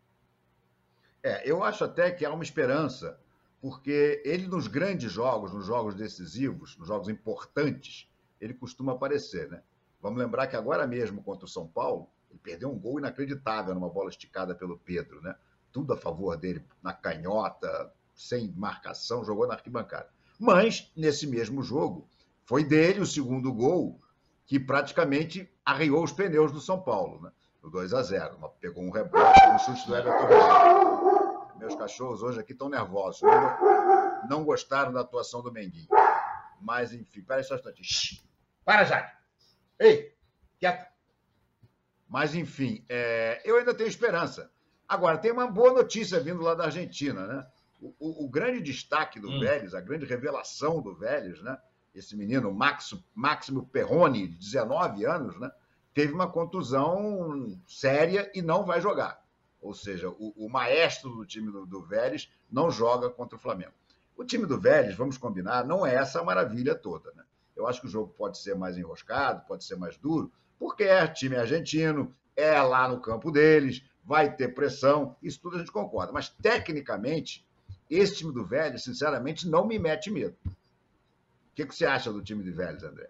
É, eu acho até que há uma esperança, porque ele nos grandes jogos, nos jogos decisivos, nos jogos importantes, ele costuma aparecer, né? Vamos lembrar que agora mesmo contra o São Paulo, ele perdeu um gol inacreditável numa bola esticada pelo Pedro, né? Tudo a favor dele, na canhota, sem marcação, jogou na arquibancada. Mas, nesse mesmo jogo, foi dele o segundo gol que praticamente arreou os pneus do São Paulo, né? O dois a zero. Pegou um rebote, um chute do Everton. Meus cachorros hoje aqui estão nervosos. Não, não gostaram da atuação do Menguinho. Mas, enfim, peraí só um instantinho. Para, Jaque! Ei, quieto! Mas, enfim, é, eu ainda tenho esperança. Agora, tem uma boa notícia vindo lá da Argentina, né? O, o, o grande destaque do hum. Vélez, a grande revelação do Vélez, né? Esse menino, Max, Máximo Perrone, de dezenove anos, né? Teve uma contusão séria e não vai jogar. Ou seja, o, o maestro do time do, do Vélez não joga contra o Flamengo. O time do Vélez, vamos combinar, não é essa maravilha toda, né? Eu acho que o jogo pode ser mais enroscado, pode ser mais duro, porque é time argentino, é lá no campo deles, vai ter pressão, isso tudo a gente concorda. Mas, tecnicamente, esse time do Vélez, sinceramente, não me mete medo. O que, que você acha do time do Vélez, André?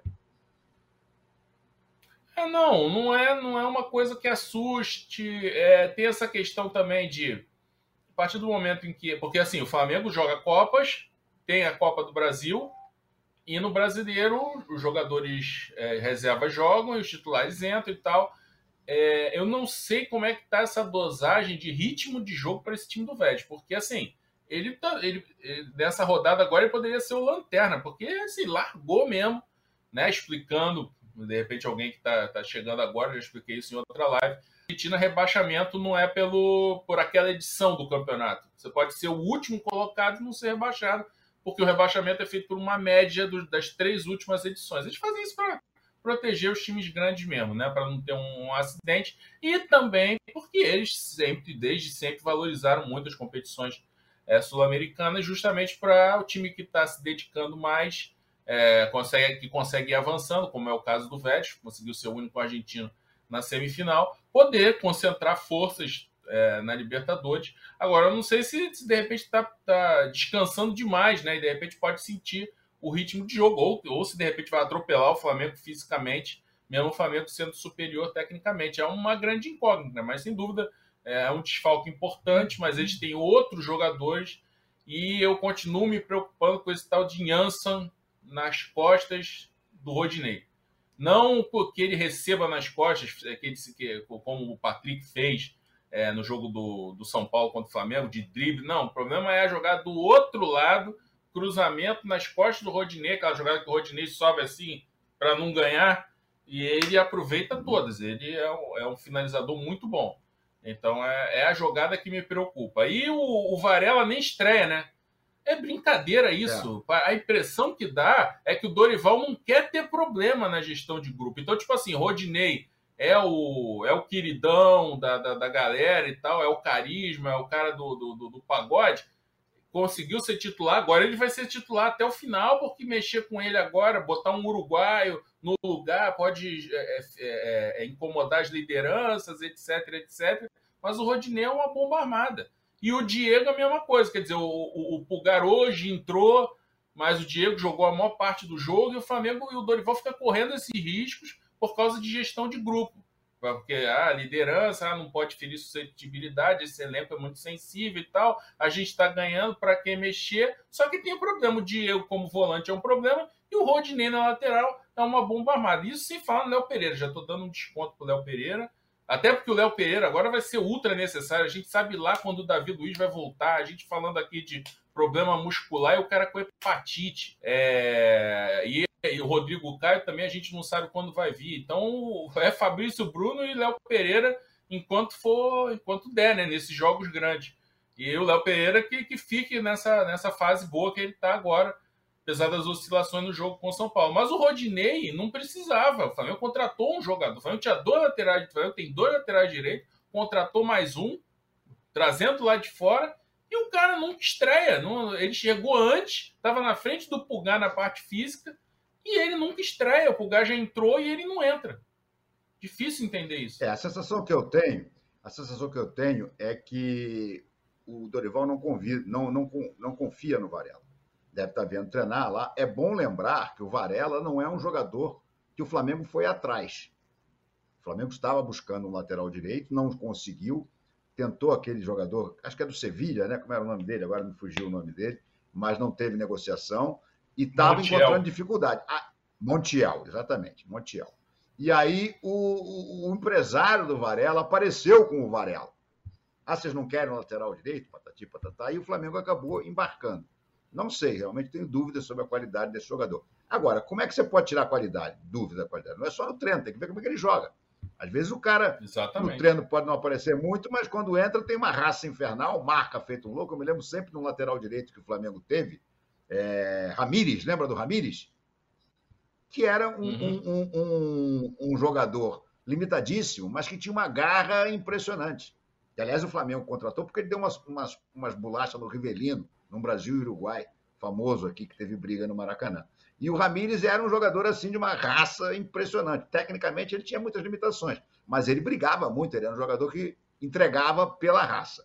É, não, não é, não é uma coisa que assuste. É, tem essa questão também de, a partir do momento em que... Porque, assim, o Flamengo joga Copas, tem a Copa do Brasil, e no Brasileiro os jogadores é, reservas jogam e os titulares entram e tal. É, eu não sei como é que está essa dosagem de ritmo de jogo para esse time do Vélez, porque, assim, ele, tá, ele, ele nessa rodada agora ele poderia ser o lanterna, porque, assim, largou mesmo, né, explicando... De repente, alguém que está tá chegando agora, já expliquei isso em outra live. Argentina, rebaixamento não é pelo, por aquela edição do campeonato. Você pode ser o último colocado e não ser rebaixado, porque o rebaixamento é feito por uma média do, das três últimas edições. Eles fazem isso para proteger os times grandes mesmo, né? Para não ter um, um acidente. E também porque eles sempre, desde sempre, valorizaram muito as competições é, sul-americanas, justamente para o time que está se dedicando mais... É, consegue, que consegue ir avançando, como é o caso do Vélez, conseguiu ser o único argentino na semifinal, poder concentrar forças é, na Libertadores. Agora, eu não sei se, se de repente está tá descansando demais, né? E de repente pode sentir o ritmo de jogo, ou, ou se de repente vai atropelar o Flamengo fisicamente, mesmo o Flamengo sendo superior tecnicamente. É uma grande incógnita, mas sem dúvida é um desfalque importante, mas eles têm outros jogadores e eu continuo me preocupando com esse tal de Jansen nas costas do Rodinei. Não porque ele receba nas costas, que ele, que, como o Patrick fez é, no jogo do, do São Paulo contra o Flamengo, de drible. Não, o problema é a jogada do outro lado, cruzamento nas costas do Rodinei, aquela jogada que o Rodinei sobe assim para não ganhar, e ele aproveita todas. Ele é um, é um finalizador muito bom. Então é, é a jogada que me preocupa. E o, o Varela nem estreia, né? É brincadeira isso. É. A impressão que dá é que o Dorival não quer ter problema na gestão de grupo. Então, tipo assim, Rodinei é o, é o queridão da, da, da galera e tal, é o carisma, é o cara do, do, do pagode. Conseguiu ser titular, agora ele vai ser titular até o final, porque mexer com ele agora, botar um uruguaio no lugar, pode é, é, é, incomodar as lideranças, etc, etcétera. Mas o Rodinei é uma bomba armada. E o Diego a mesma coisa, quer dizer, o, o, o Pulgar hoje entrou, mas o Diego jogou a maior parte do jogo e o Flamengo e o Dorival ficam correndo esses riscos por causa de gestão de grupo. Porque a ah, liderança ah, não pode ferir suscetibilidade, esse elenco é muito sensível e tal, a gente está ganhando para quem mexer, só que tem um problema, o Diego como volante é um problema e o Rodinei na lateral é uma bomba armada. Isso sem falar no Léo Pereira, já estou dando um desconto para o Léo Pereira, até porque o Léo Pereira agora vai ser ultra necessário, a gente sabe lá quando o Davi Luiz vai voltar, a gente falando aqui de problema muscular e o cara com hepatite, é... e, e o Rodrigo Caio também a gente não sabe quando vai vir, então é Fabrício Bruno e Léo Pereira enquanto for, enquanto der, né, nesses jogos grandes, e o Léo Pereira que, que fique nessa, nessa fase boa que ele está agora, apesar das oscilações no jogo com o São Paulo. Mas o Rodinei não precisava. O Flamengo contratou um jogador. O Flamengo tinha dois laterais, o Flamengo tem dois laterais direitos, contratou mais um, trazendo lá de fora, e o cara nunca estreia. Não, ele chegou antes, estava na frente do Pulgar na parte física, e ele nunca estreia. O Pulgar já entrou e ele não entra. Difícil entender isso.
É, a sensação que eu tenho, a sensação que eu tenho é que o Dorival não, convida, não, não, não confia no Varela. Deve estar vendo treinar lá. É bom lembrar que o Varela não é um jogador que o Flamengo foi atrás. O Flamengo estava buscando um lateral direito, não conseguiu, tentou aquele jogador, acho que é do Sevilha, né? Como era o nome dele? Agora me fugiu o nome dele, mas não teve negociação e estava encontrando dificuldade. Ah, Montiel, exatamente, Montiel. E aí o, o, o empresário do Varela apareceu com o Varela. Ah, vocês não querem um lateral direito? Patati, patatá. E o Flamengo acabou embarcando. Não sei, realmente tenho dúvidas sobre a qualidade desse jogador. Agora, como é que você pode tirar a qualidade? Dúvida da qualidade. Não é só no treino, tem que ver como é que ele joga. Às vezes o cara
Exatamente.
No treino pode não aparecer muito, mas quando entra tem uma raça infernal, marca feito um louco. Eu me lembro sempre de um lateral direito que o Flamengo teve, é, Ramírez, lembra do Ramírez? Que era um, uhum. um, um, um, um jogador limitadíssimo, mas que tinha uma garra impressionante. E, aliás, o Flamengo contratou porque ele deu umas, umas, umas bolachas no Rivelino, no Brasil e Uruguai, famoso aqui, que teve briga no Maracanã. E o Ramírez era um jogador assim de uma raça impressionante. Tecnicamente, ele tinha muitas limitações, mas ele brigava muito, ele era um jogador que entregava pela raça.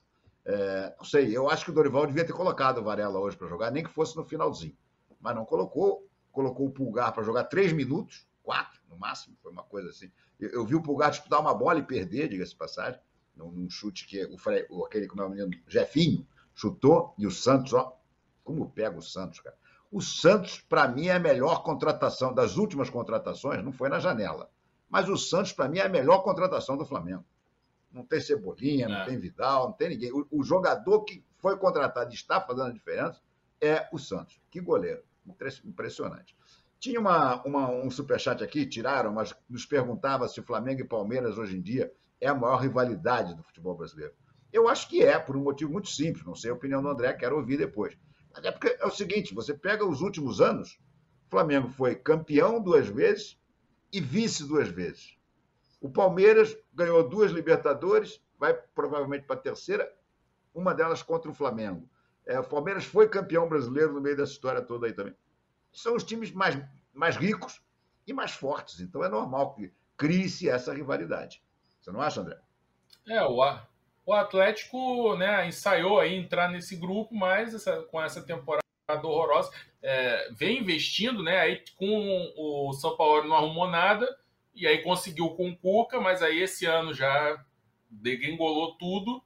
É, não sei, eu acho que o Dorival devia ter colocado o Varela hoje para jogar, nem que fosse no finalzinho. Mas não colocou, colocou o Pulgar para jogar três minutos, quatro no máximo, foi uma coisa assim. Eu, eu vi o Pulgar disputar uma bola e perder, diga-se de passagem, num, num chute que o, o aquele, como é o menino, Jefinho, chutou, e o Santos, ó, como pega o Santos, cara. O Santos, para mim, é a melhor contratação das últimas contratações, não foi na janela, mas o Santos, para mim, é a melhor contratação do Flamengo. Não tem Cebolinha, não é. tem Vidal, não tem ninguém. O, o jogador que foi contratado e está fazendo a diferença é o Santos. Que goleiro, impressionante. Tinha uma, uma, um superchat aqui, tiraram, mas nos perguntava se o Flamengo e Palmeiras, hoje em dia, é a maior rivalidade do futebol brasileiro. Eu acho que é, por um motivo muito simples. Não sei a opinião do André, quero ouvir depois. Mas é porque é o seguinte, você pega os últimos anos, o Flamengo foi campeão duas vezes e vice duas vezes. O Palmeiras ganhou duas Libertadores, vai provavelmente para a terceira, uma delas contra o Flamengo. É, o Palmeiras foi campeão brasileiro no meio dessa história toda aí também. São os times mais, mais ricos e mais fortes, então é normal que crie-se essa rivalidade. Você não acha, André?
É, o A. O Atlético, né, ensaiou aí entrar nesse grupo, mas essa, com essa temporada horrorosa, é, vem investindo, né? Aí com o São Paulo não arrumou nada, e aí conseguiu com o Cuca, mas aí esse ano já degringolou tudo,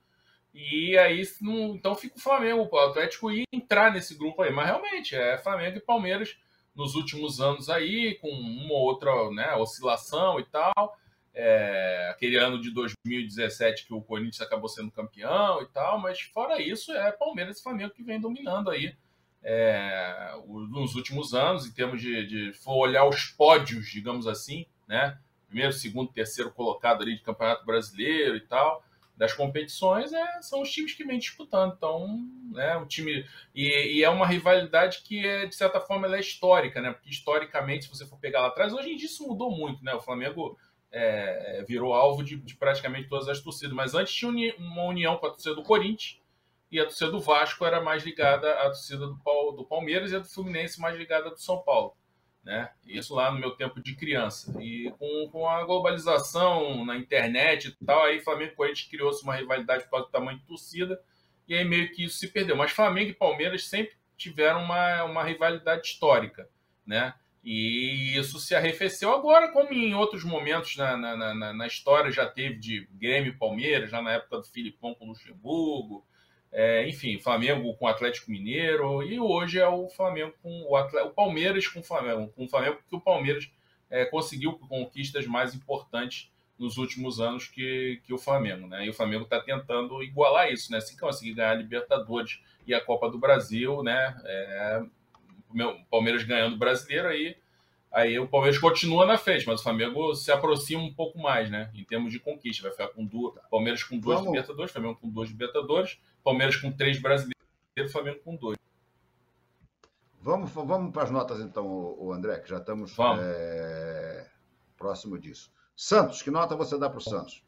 e aí não, então fica o Flamengo, o Atlético ia entrar nesse grupo aí, mas realmente é Flamengo e Palmeiras nos últimos anos aí, com uma ou outra, né, oscilação e tal. É, aquele ano de dois mil e dezessete que o Corinthians acabou sendo campeão e tal, mas fora isso é Palmeiras e Flamengo que vem dominando aí é, nos últimos anos, em termos de, de for olhar os pódios, digamos assim, né? Primeiro, segundo, terceiro colocado ali de Campeonato Brasileiro e tal, das competições, é, são os times que vêm disputando. Então, né, um time e, e é uma rivalidade que é, de certa forma ela é histórica, né? Porque historicamente, se você for pegar lá atrás, hoje em dia isso mudou muito, né? O Flamengo É, virou alvo de, de praticamente todas as torcidas, mas antes tinha uni, uma união com a torcida do Corinthians e a torcida do Vasco era mais ligada à torcida do, do Palmeiras e a do Fluminense mais ligada à do São Paulo, né? Isso lá no meu tempo de criança. E com, com a globalização na internet e tal, aí Flamengo e Corinthians criou-se uma rivalidade por causa do tamanho de torcida e aí meio que isso se perdeu. Mas Flamengo e Palmeiras sempre tiveram uma, uma rivalidade histórica, né? E isso se arrefeceu agora, como em outros momentos na, na, na, na história já teve de Grêmio e Palmeiras, já na época do Filipão com o Luxemburgo, é, enfim, Flamengo com o Atlético Mineiro, e hoje é o Flamengo com o, Atlético, o Palmeiras com o Flamengo, com o Flamengo, porque o Palmeiras é, conseguiu conquistas mais importantes nos últimos anos que, que o Flamengo, né? E o Flamengo está tentando igualar isso, né? Se conseguir ganhar a Libertadores e a Copa do Brasil, né? É, o Palmeiras ganhando o Brasileiro, aí, aí o Palmeiras continua na frente, mas o Flamengo se aproxima um pouco mais, né? Em termos de conquista, vai ficar com duas, Palmeiras com duas Vamos. Libertadores, Flamengo com duas Libertadores, Palmeiras com três Brasileiros, Flamengo com dois.
Vamos, vamos para as notas então, o André, que já estamos é, próximo disso. Santos, que nota você dá para o Santos?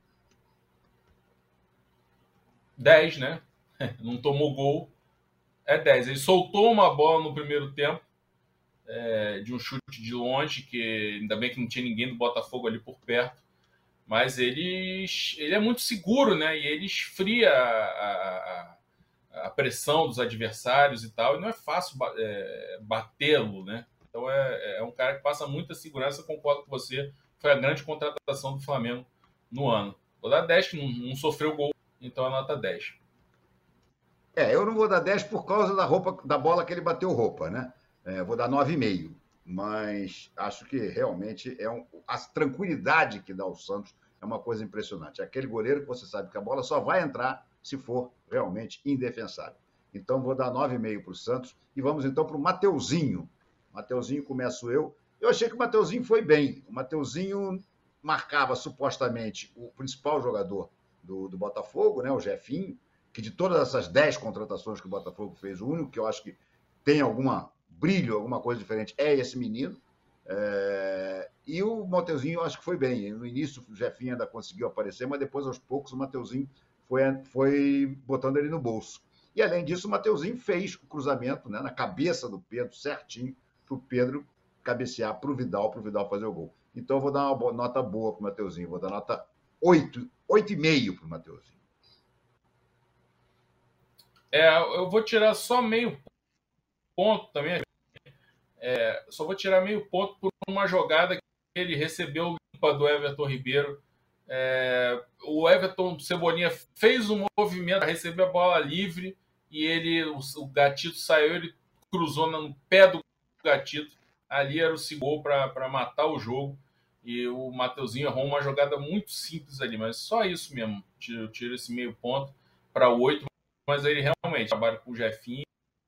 dez, né? Não tomou gol. É dez. Ele soltou uma bola no primeiro tempo, é, de um chute de longe, que ainda bem que não tinha ninguém do Botafogo ali por perto. Mas ele, ele é muito seguro, né? E ele esfria a, a, a pressão dos adversários e tal. E não é fácil é, batê-lo, né? Então é, é um cara que passa muita segurança. Concordo com você. Foi a grande contratação do Flamengo no ano. Vou dar dez, que não, não sofreu gol, então a nota dez.
É, eu não vou dar dez por causa da roupa, da bola que ele bateu roupa, né? É, vou dar nove vírgula cinco. Mas acho que realmente é um, a tranquilidade que dá ao Santos é uma coisa impressionante. É aquele goleiro que você sabe que a bola só vai entrar se for realmente indefensável. Então vou dar nove vírgula cinco para o Santos. E vamos então para o Mateuzinho. Mateuzinho, começo eu. Eu achei que o Mateuzinho foi bem. O Mateuzinho marcava supostamente o principal jogador do, do Botafogo, né? O Jefinho, que de todas essas dez contratações que o Botafogo fez, o único que eu acho que tem alguma brilho, alguma coisa diferente, é esse menino. É... E o Mateuzinho eu acho que foi bem. No início o Jefinho ainda conseguiu aparecer, mas depois, aos poucos, o Mateuzinho foi, foi botando ele no bolso. E, além disso, o Mateuzinho fez o cruzamento, né, na cabeça do Pedro, certinho, para o Pedro cabecear para o Vidal, para o Vidal fazer o gol. Então, eu vou dar uma nota boa para o Mateuzinho. Vou dar nota oito, oito vírgula cinco para o Mateuzinho.
É, eu vou tirar só meio ponto também. É, só vou tirar meio ponto por uma jogada que ele recebeu limpa do Everton Ribeiro. É, o Everton Cebolinha fez um movimento, recebeu a bola livre e ele, o, o Gatito saiu, ele cruzou no pé do Gatito. Ali era o segundo para matar o jogo. E o Mateuzinho errou uma jogada muito simples ali, mas só isso mesmo. Eu tiro esse meio ponto para oito, mas ele realmente trabalha com o Jefinho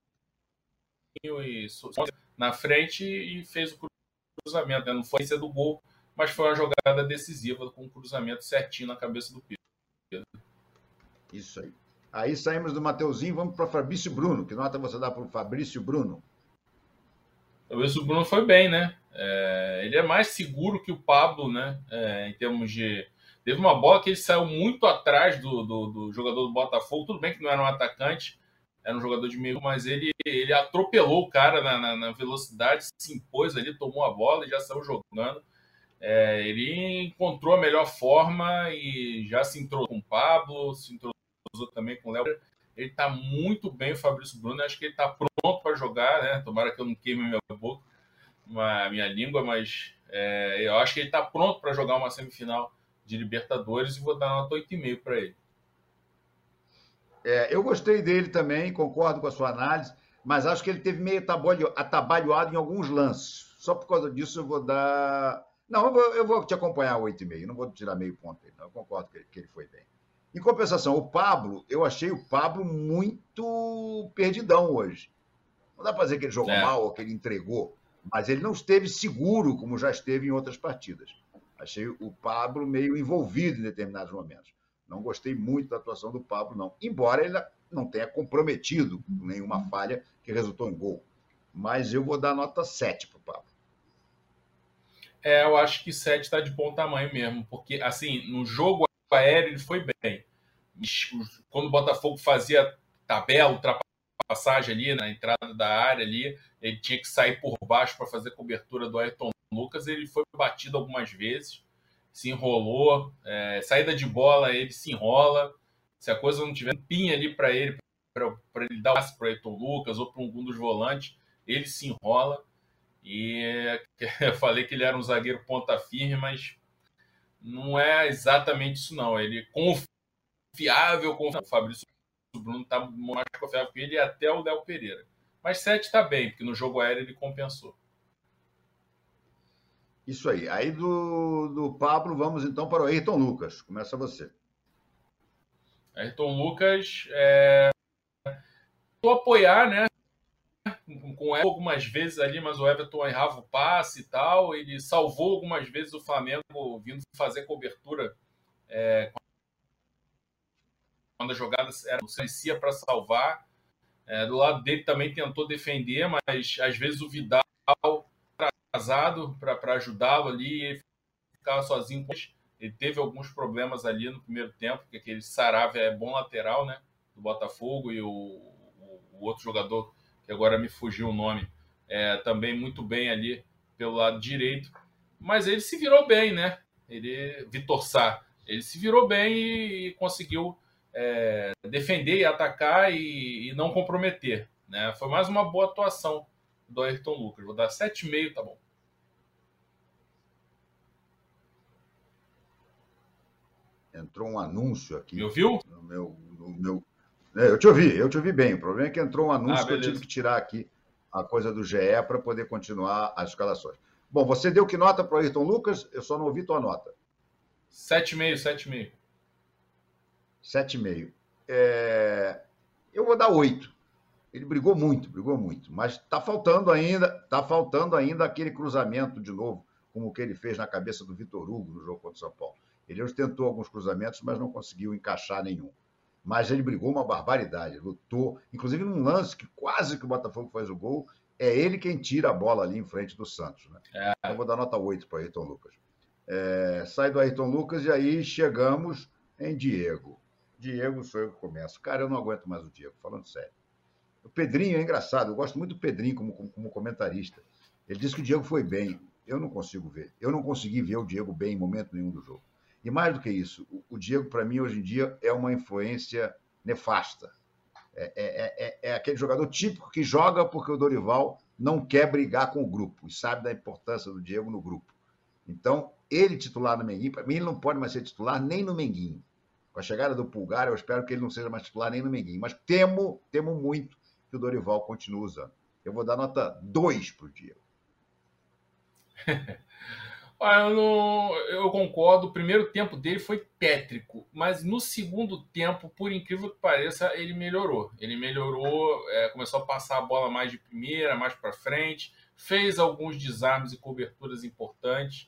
e na frente e fez o cruzamento. Né? Não foi a do gol, mas foi uma jogada decisiva com o cruzamento certinho na cabeça do Pedro.
Isso aí. Aí saímos do Mateuzinho, vamos para Fabrício Bruno. Que nota você dá para o Fabrício Bruno?
Talvez o Bruno foi bem, né? É, ele é mais seguro que o Pablo, né? É, em termos de... Teve uma bola que ele saiu muito atrás do, do, do jogador do Botafogo. Tudo bem que não era um atacante, era um jogador de meio, mas ele, ele atropelou o cara na, na, na velocidade, se impôs ali, tomou a bola e já saiu jogando. É, ele encontrou a melhor forma e já se entrou com o Pablo, se entrosou também com o Léo. Ele está muito bem, o Fabrício Bruno. Acho que ele está pronto para jogar, né? Tomara que eu não queime minha boca, a minha língua, mas é, eu acho que ele está pronto para jogar uma semifinal de Libertadores e vou dar nota oito vírgula cinco para ele.
É, eu gostei dele também, concordo com a sua análise, mas acho que ele teve meio atabalhoado em alguns lances. Só por causa disso eu vou dar... Não, eu vou, eu vou te acompanhar oito vírgula cinco, não vou tirar meio ponto dele, não. Eu concordo que ele, que ele foi bem. Em compensação, o Pablo, eu achei o Pablo muito perdidão hoje. Não dá para dizer que ele jogou é. mal ou que ele entregou, mas ele não esteve seguro como já esteve em outras partidas. Achei o Pablo meio envolvido em determinados momentos. Não gostei muito da atuação do Pablo, não. Embora ele não tenha comprometido nenhuma falha que resultou em gol. Mas eu vou dar nota sete para o Pablo.
É, eu acho que sete está de bom tamanho mesmo, porque, assim, no jogo aéreo ele foi bem. Quando o Botafogo fazia tabela, ultrapassagem ali na entrada da área ali, ele tinha que sair por baixo para fazer cobertura do Ayrton Lucas, ele foi batido algumas vezes, se enrolou, é, saída de bola ele se enrola, Se a coisa não tiver um pin ali para ele, para ele dar o passe para o Ayrton Lucas ou para algum dos volantes, ele se enrola. E eu falei que ele era um zagueiro ponta firme, mas não é exatamente isso, não. Ele é confiável, confiável. O Fabrício Bruno está mais confiável que ele e até o Léo Pereira. Mas sete está bem, porque no jogo aéreo ele compensou.
Isso aí. Aí do, do Pablo, vamos então para o Ayrton Lucas. Começa você.
Ayrton Lucas, é... vou apoiar, né? Com o Everton algumas vezes ali, mas o Everton errava o passe e tal. Ele salvou algumas vezes o Flamengo vindo fazer cobertura é... quando a jogada era parecia para salvar. É, do lado dele também tentou defender, mas às vezes o Vidal atrasado para ajudá-lo ali e ele ficava sozinho. Ele teve alguns problemas ali no primeiro tempo, porque aquele Saravia é bom lateral, né? Do Botafogo, e o, o, o outro jogador, que agora me fugiu o nome, é, também muito bem ali pelo lado direito. Mas ele se virou bem, né? Ele, Vitor Sá, ele se virou bem e, e conseguiu É, defender e atacar e, e não comprometer, né? Foi mais uma boa atuação do Ayrton Lucas. Vou dar sete vírgula cinco, tá bom.
Entrou um anúncio aqui.
Me ouviu?
No meu, no meu... É, eu te ouvi, eu te ouvi bem. O problema é que entrou um anúncio
ah,
que eu tive que tirar aqui a coisa do G E para poder continuar as escalações. Bom, você deu que nota para o Ayrton Lucas? Eu só não ouvi tua nota.
sete vírgula cinco, sete vírgula cinco.
sete vírgula cinco. É... Eu vou dar oito. Ele brigou muito, brigou muito. Mas está faltando ainda, tá faltando ainda aquele cruzamento de novo, como o que ele fez na cabeça do Vitor Hugo no jogo contra o São Paulo. Ele hoje tentou alguns cruzamentos, mas não conseguiu encaixar nenhum. Mas ele brigou uma barbaridade, lutou. Inclusive num lance que quase que o Botafogo faz o gol, é ele quem tira a bola ali em frente do Santos, né? É. Então eu vou dar nota oito para o Ayrton Lucas. É... Sai do Ayrton Lucas e aí chegamos em Diego. Diego sou eu que começo. Cara, eu não aguento mais o Diego, falando sério. O Pedrinho é engraçado, eu gosto muito do Pedrinho como, como, como comentarista. Ele disse que o Diego foi bem. Eu não consigo ver. Eu não consegui ver o Diego bem em momento nenhum do jogo. E mais do que isso, o, o Diego, para mim, hoje em dia, é uma influência nefasta. É, é, é, é aquele jogador típico que joga porque o Dorival não quer brigar com o grupo e sabe da importância do Diego no grupo. Então, ele titular no Menguinho, para mim, ele não pode mais ser titular nem no Menguinho. Com a chegada do Pulgar, eu espero que ele não seja mais titular nem no Menguinho. Mas temo, temo muito que o Dorival continue usando. Eu vou dar nota dois para o Diego.
eu, não, eu concordo. O primeiro tempo dele foi tétrico. Mas no segundo tempo, por incrível que pareça, ele melhorou. Ele melhorou, é, começou a passar a bola mais de primeira, mais para frente. Fez alguns desarmes e coberturas importantes.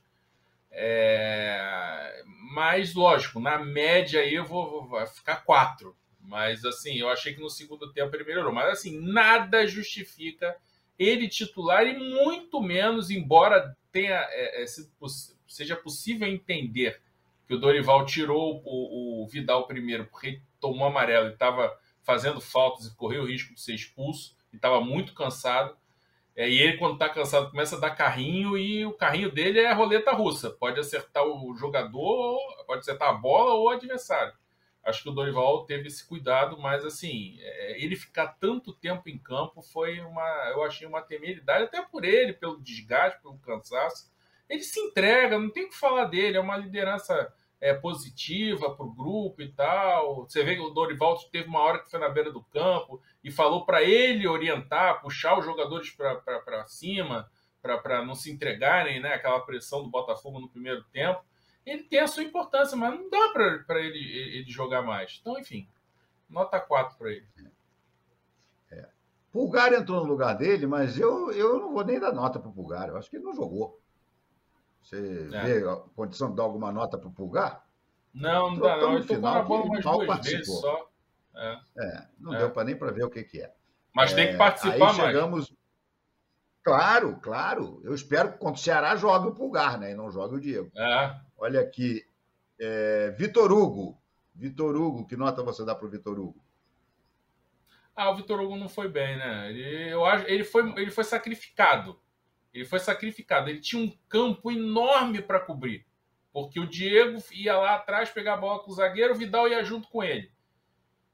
É, mas, lógico, na média aí eu vou, vou ficar quatro. Mas, assim, eu achei que no segundo tempo ele melhorou. Mas, assim, nada justifica ele titular e muito menos, embora tenha, é, é, seja possível entender que o Dorival tirou o, o Vidal primeiro porque tomou amarelo e estava fazendo faltas e correu o risco de ser expulso e estava muito cansado. É, e ele, quando está cansado, começa a dar carrinho e o carrinho dele é a roleta russa. Pode acertar o jogador, pode acertar a bola ou o adversário. Acho que o Dorival teve esse cuidado, mas assim, é, ele ficar tanto tempo em campo foi uma, eu achei uma temeridade, até por ele, pelo desgaste, pelo cansaço. Ele se entrega, não tem o que falar dele, é uma liderança é, positiva para o grupo e tal. Você vê que o Dorival teve uma hora que foi na beira do campo e falou para ele orientar, puxar os jogadores para cima, para não se entregarem, né, aquela pressão do Botafogo no primeiro tempo. Ele tem a sua importância, mas não dá para ele, ele jogar mais. Então, enfim, nota quatro para ele.
É. Pulgar entrou no lugar dele, mas eu, eu não vou nem dar nota para o Pulgar. Eu acho que ele não jogou. Você é. vê a condição de dar alguma nota para o Pulgar?
Não, não dá não. Ele tocou na bola umas duas participou. vezes só. É,
é não é. deu para nem para ver o que, que é.
Mas
é,
tem que participar
aí chegamos... mais. Claro, claro. Eu espero que contra o Ceará jogue o Pulgar, né? E não jogue o Diego.
É.
Olha aqui. É, Vitor Hugo. Vitor Hugo, que nota você dá para o Vitor Hugo?
Ah, o Vitor Hugo não foi bem, né? Ele, eu acho, ele, foi, ele foi sacrificado. Ele foi sacrificado. Ele tinha um campo enorme para cobrir. Porque o Diego ia lá atrás pegar a bola com o zagueiro, o Vidal ia junto com ele.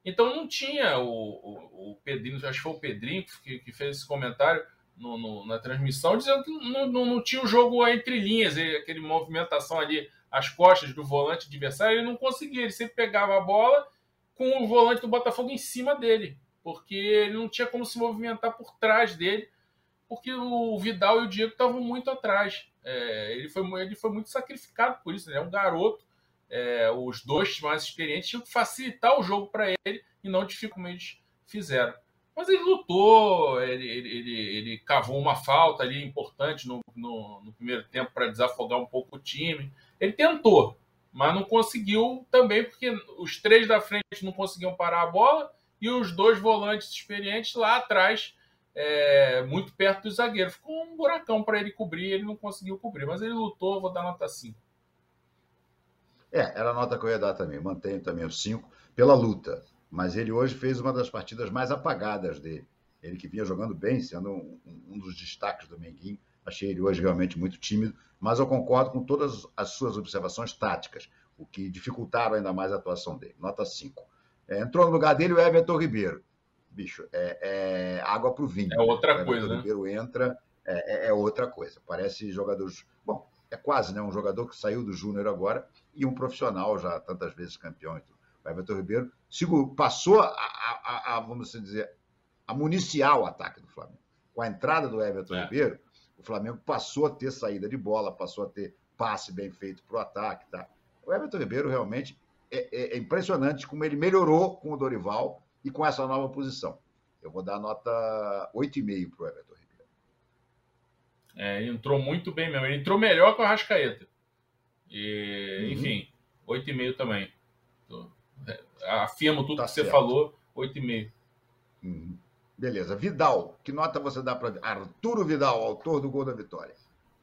Então não tinha o, o, o Pedrinho, acho que foi o Pedrinho que, que fez esse comentário no, no, na transmissão, dizendo que não, não, não tinha o jogo entre linhas, aquele movimentação ali, as costas do volante adversário, ele não conseguia, ele sempre pegava a bola com o volante do Botafogo em cima dele, porque ele não tinha como se movimentar por trás dele, porque o Vidal e o Diego estavam muito atrás. É, ele, foi, ele foi muito sacrificado por isso, ele é um garoto, é, os dois mais experientes tinham que facilitar o jogo para ele e não dificulmente fizeram. Mas ele lutou, ele, ele, ele, ele cavou uma falta ali importante no, no, no primeiro tempo para desafogar um pouco o time. Ele tentou, mas não conseguiu também, porque os três da frente não conseguiam parar a bola e os dois volantes experientes lá atrás, é, muito perto do zagueiro. Ficou um buracão para ele cobrir, ele não conseguiu cobrir, mas ele lutou, vou dar nota cinco.
É, era a nota que eu ia dar também, mantenho também o cinco pela luta. Mas ele hoje fez uma das partidas mais apagadas dele. Ele que vinha jogando bem, sendo um, um dos destaques do Menguinho. Achei ele hoje realmente muito tímido, mas eu concordo com todas as suas observações táticas, o que dificultaram ainda mais a atuação dele. Nota cinco. É, entrou no lugar dele o Everton Ribeiro. Bicho, é, é água para o vinho.
É outra
né? O
coisa,
Everton
né?
Ribeiro entra, é, é outra coisa. Parece jogador... Bom, é quase, né? Um jogador que saiu do Júnior agora e um profissional já tantas vezes campeão e tudo. O Everton Ribeiro passou a, a, a, vamos dizer, a municiar o ataque do Flamengo. Com a entrada do Everton é. Ribeiro, o Flamengo passou a ter saída de bola, passou a ter passe bem feito para o ataque. Tá? O Everton Ribeiro realmente é, é, é impressionante como ele melhorou com o Dorival e com essa nova posição. Eu vou dar nota oito vírgula cinco para o Everton Ribeiro.
É, ele entrou muito bem mesmo. Ele entrou melhor que o Arrascaeta. E, uhum. Enfim, oito vírgula cinco também. Afirmo tudo tá que certo. Você falou, oito vírgula cinco.
Hum, beleza. Vidal, que nota você dá para Arturo Vidal, autor do gol da vitória?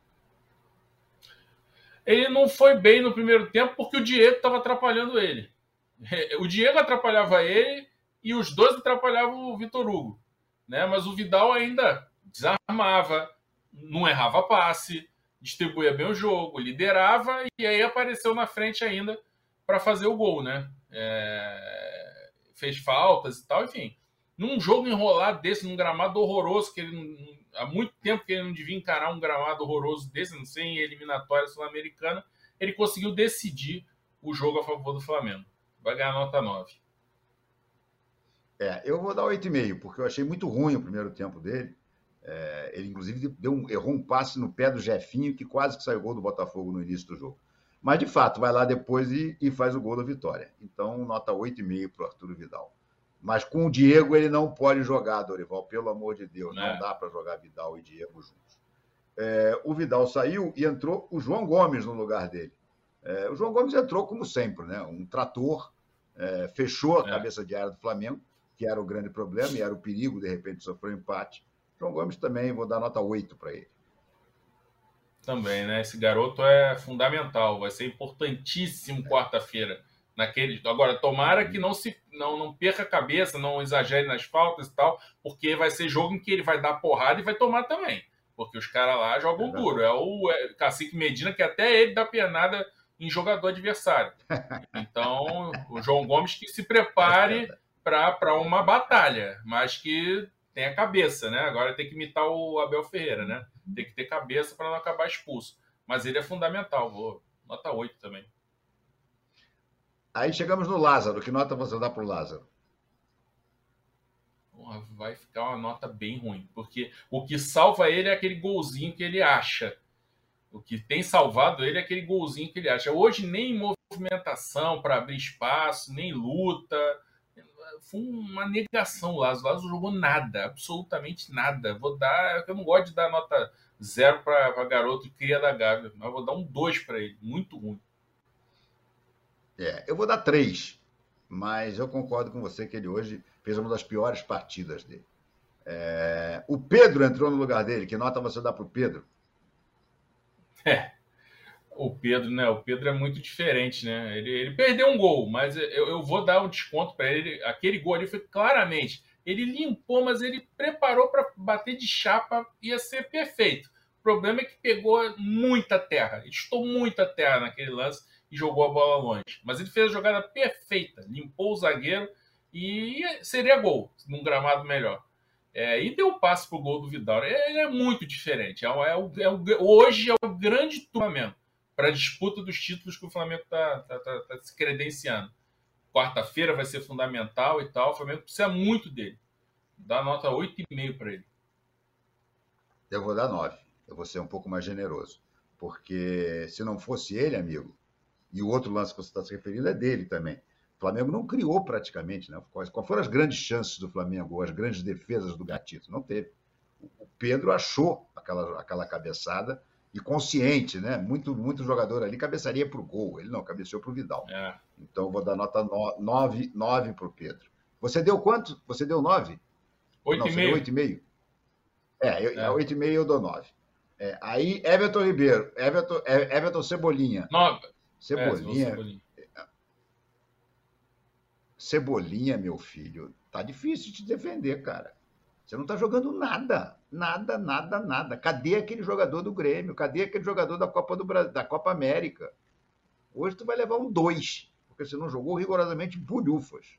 Ele não foi bem no primeiro tempo porque o Diego estava atrapalhando ele. O Diego atrapalhava ele e os dois atrapalhavam o Vitor Hugo. Né? Mas o Vidal ainda desarmava, não errava passe, distribuía bem o jogo, liderava e aí apareceu na frente ainda para fazer o gol, né? É... Fez faltas e tal, enfim. Num jogo enrolado desse, num gramado horroroso, que ele há muito tempo que ele não devia encarar um gramado horroroso desse, não sei, em eliminatória sul-americana, ele conseguiu decidir o jogo a favor do Flamengo. Vai ganhar nota nove.
É, eu vou dar oito vírgula cinco, porque eu achei muito ruim o primeiro tempo dele. É, ele, inclusive, deu um, errou um passe no pé do Jefinho, que quase que saiu gol do Botafogo no início do jogo. Mas, de fato, vai lá depois e, e faz o gol da vitória. Então, nota oito vírgula cinco para o Arturo Vidal. Mas com o Diego ele não pode jogar, Dorival, pelo amor de Deus. Não, não dá para jogar Vidal e Diego juntos. É, o Vidal saiu e entrou o João Gomes no lugar dele. É, o João Gomes entrou como sempre, né? Um trator, é, fechou a é. cabeça de área do Flamengo, que era o grande problema e era o perigo, de repente, sofrer um empate. João Gomes também, vou dar nota oito para ele.
Também, né? Esse garoto é fundamental, vai ser importantíssimo é. quarta-feira. Naquele... Agora, tomara que não, se... não, não perca a cabeça, não exagere nas faltas e tal, porque vai ser jogo em que ele vai dar porrada e vai tomar também. Porque os caras lá jogam é duro. É o é, Cacique Medina, que até ele dá pernada em jogador adversário. Então, o João Gomes que se prepare para uma batalha, mas que tenha cabeça, né? Agora tem que imitar o Abel Ferreira, né? Tem que ter cabeça para não acabar expulso. Mas ele é fundamental. Vou nota oito também.
Aí chegamos no Lázaro. Que nota você dá para o Lázaro?
Vai ficar uma nota bem ruim, porque o que salva ele é aquele golzinho que ele acha. O que tem salvado ele é aquele golzinho que ele acha. Hoje nem movimentação para abrir espaço, nem luta. Foi uma negação o Lázaro. O Lázaro jogou nada, absolutamente nada. Vou dar, eu não gosto de dar nota zero para garoto cria da Gávea, mas vou dar um dois para ele, muito ruim.
É, eu vou dar três, mas eu concordo com você que ele hoje fez uma das piores partidas dele. É, o Pedro entrou no lugar dele. Que nota você dá para o Pedro?
É, o Pedro, né? O Pedro é muito diferente, né? Ele, ele perdeu um gol, mas eu, eu vou dar um desconto para ele. Aquele gol ali foi claramente. Ele limpou, mas ele preparou para bater de chapa, ia ser perfeito. O problema é que pegou muita terra, estou muita terra naquele lance e jogou a bola longe. Mas ele fez a jogada perfeita, limpou o zagueiro e seria gol, num gramado melhor. É, e deu passe pro gol do Vidal. Ele é muito diferente. É, é, o, é o, hoje é o grande Flamengo para a disputa dos títulos que o Flamengo está tá, tá, tá se credenciando. Quarta-feira vai ser fundamental e tal. O Flamengo precisa muito dele. Dá nota oito e meio para ele.
Eu vou dar nove. Eu vou ser um pouco mais generoso. Porque se não fosse ele, amigo, e o outro lance que você está se referindo é dele também. O Flamengo não criou praticamente, né? Quais, quais foram as grandes chances do Flamengo, ou as grandes defesas do Gatito? Não teve. O Pedro achou aquela, aquela cabeçada, e consciente, né? Muito, muito jogador ali cabeçaria para o gol. Ele não, cabeceou para o Vidal. É. Então, eu vou dar nota nove para o Pedro. Você deu quanto? Você deu nove?
oito e meio.
oito e meio? É, eu, é. oito e meio eu dou nove. É, aí, Everton Ribeiro, Everton, Everton Cebolinha.
nove.
Cebolinha. É, Cebolinha. Cebolinha, meu filho, tá difícil de defender, cara. Você não tá jogando nada. Nada, nada, nada. Cadê aquele jogador do Grêmio? Cadê aquele jogador da Copa, do Brasil, da Copa América? Hoje tu vai levar um dois, porque você não jogou rigorosamente bulhufas.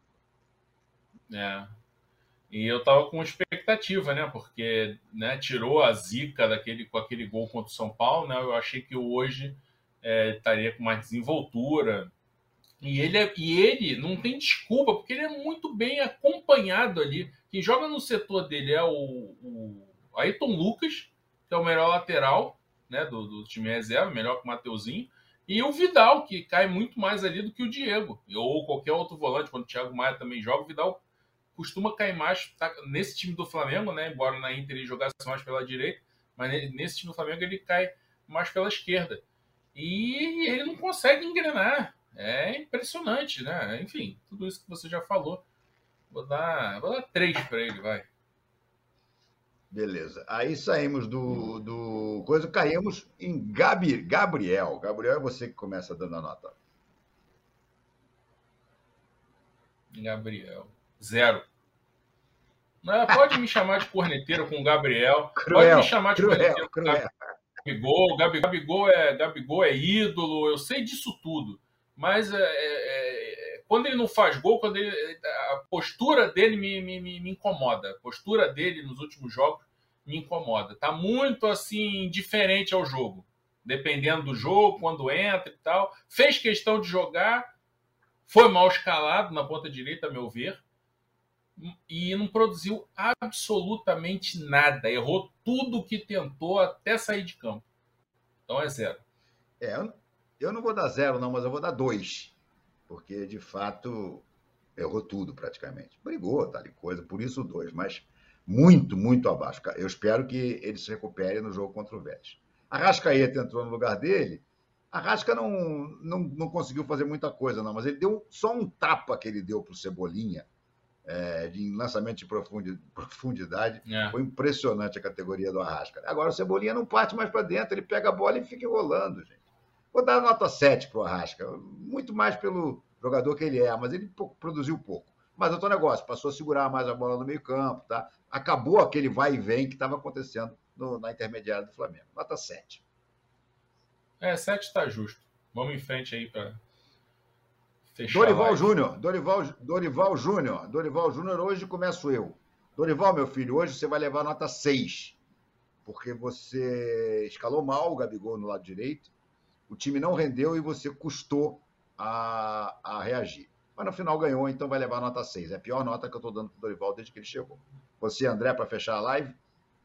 É. E eu tava com expectativa, né? Porque, né, tirou a zica daquele, com aquele gol contra o São Paulo, né? Eu achei que hoje é, estaria com mais desenvoltura. E ele, é, e ele não tem desculpa, porque ele é muito bem acompanhado ali. Quem joga no setor dele é o, o Ayrton Lucas, que é o melhor lateral, né, do, do time reserva, melhor que o Mateuzinho, e o Vidal, que cai muito mais ali do que o Diego, ou qualquer outro volante. Quando o Thiago Maia também joga, o Vidal costuma cair mais, tá, nesse time do Flamengo, né, embora na Inter ele jogasse mais pela direita, mas nesse time do Flamengo ele cai mais pela esquerda. E ele não consegue engrenar. É impressionante, né? Enfim, tudo isso que você já falou. Vou dar, vou dar três para ele, vai.
Beleza. Aí saímos do, do coisa, caímos em Gabi, Gabriel. Gabriel, é você que começa dando a nota.
Gabriel. Zero. Não, pode me chamar de corneteiro com o Gabriel.
Cruel,
pode me chamar de
cruel,
corneteiro com o
cruel.
Gabigol. Gabigol, Gabigol, é, Gabigol é ídolo, eu sei disso tudo. Mas é, é, quando ele não faz gol, quando ele, a postura dele me, me, me incomoda. A postura dele nos últimos jogos me incomoda. Tá muito assim diferente ao jogo. Dependendo do jogo, quando entra e tal. Fez questão de jogar, foi mal escalado na ponta direita, a meu ver. E não produziu absolutamente nada. Errou tudo que tentou até sair de campo. Então é zero.
É, eu não vou dar zero, não, mas eu vou dar dois. Porque, de fato, errou tudo praticamente. Brigou, tal coisa, por isso dois. Mas muito, muito abaixo. Eu espero que ele se recupere no jogo contra o Vélez. Arrascaeta entrou no lugar dele. Arrasca não, não, não conseguiu fazer muita coisa, não. Mas ele deu só um tapa que ele deu para o Cebolinha. É, de lançamento de profundidade, é. Foi impressionante a categoria do Arrasca. Agora o Cebolinha não parte mais para dentro, ele pega a bola e fica enrolando, gente. Vou dar nota sete para o Arrasca, muito mais pelo jogador que ele é, mas ele produziu pouco. Mas outro negócio, passou a segurar mais a bola no meio campo, tá? Acabou aquele vai e vem que estava acontecendo no, na intermediária do Flamengo. Nota sete.
É, sete está justo. Vamos em frente aí para...
Dorival Júnior, Dorival, Dorival Júnior, Dorival Júnior, hoje começo eu. Dorival, meu filho, hoje você vai levar nota seis, porque você escalou mal o Gabigol no lado direito, o time não rendeu e você custou a, a reagir. Mas no final ganhou, então vai levar nota seis. É a pior nota que eu estou dando para o Dorival desde que ele chegou. Você, André, para fechar a live?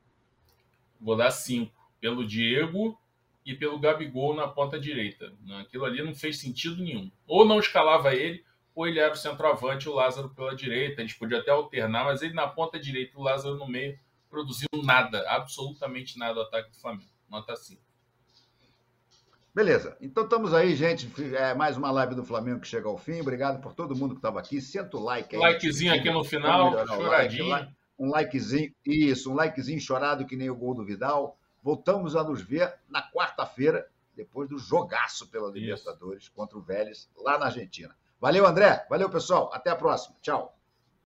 Vou dar cinco, pelo Diego e pelo Gabigol na ponta direita. Aquilo ali não fez sentido nenhum. Ou não escalava ele, ou ele era o centroavante e o Lázaro pela direita. Eles podiam até alternar, mas ele na ponta direita e o Lázaro no meio produziu nada, absolutamente nada do ataque do Flamengo. Nota cinco.
Beleza. Então estamos aí, gente. É mais uma live do Flamengo que chega ao fim. Obrigado por todo mundo que estava aqui. Senta o like aí.
Likezinho aqui no final, choradinho.
Like, um likezinho, isso, um likezinho chorado que nem o gol do Vidal. Voltamos a nos ver na quarta-feira, depois do jogaço pela Libertadores contra o Vélez, lá na Argentina. Valeu, André. Valeu, pessoal. Até a próxima. Tchau.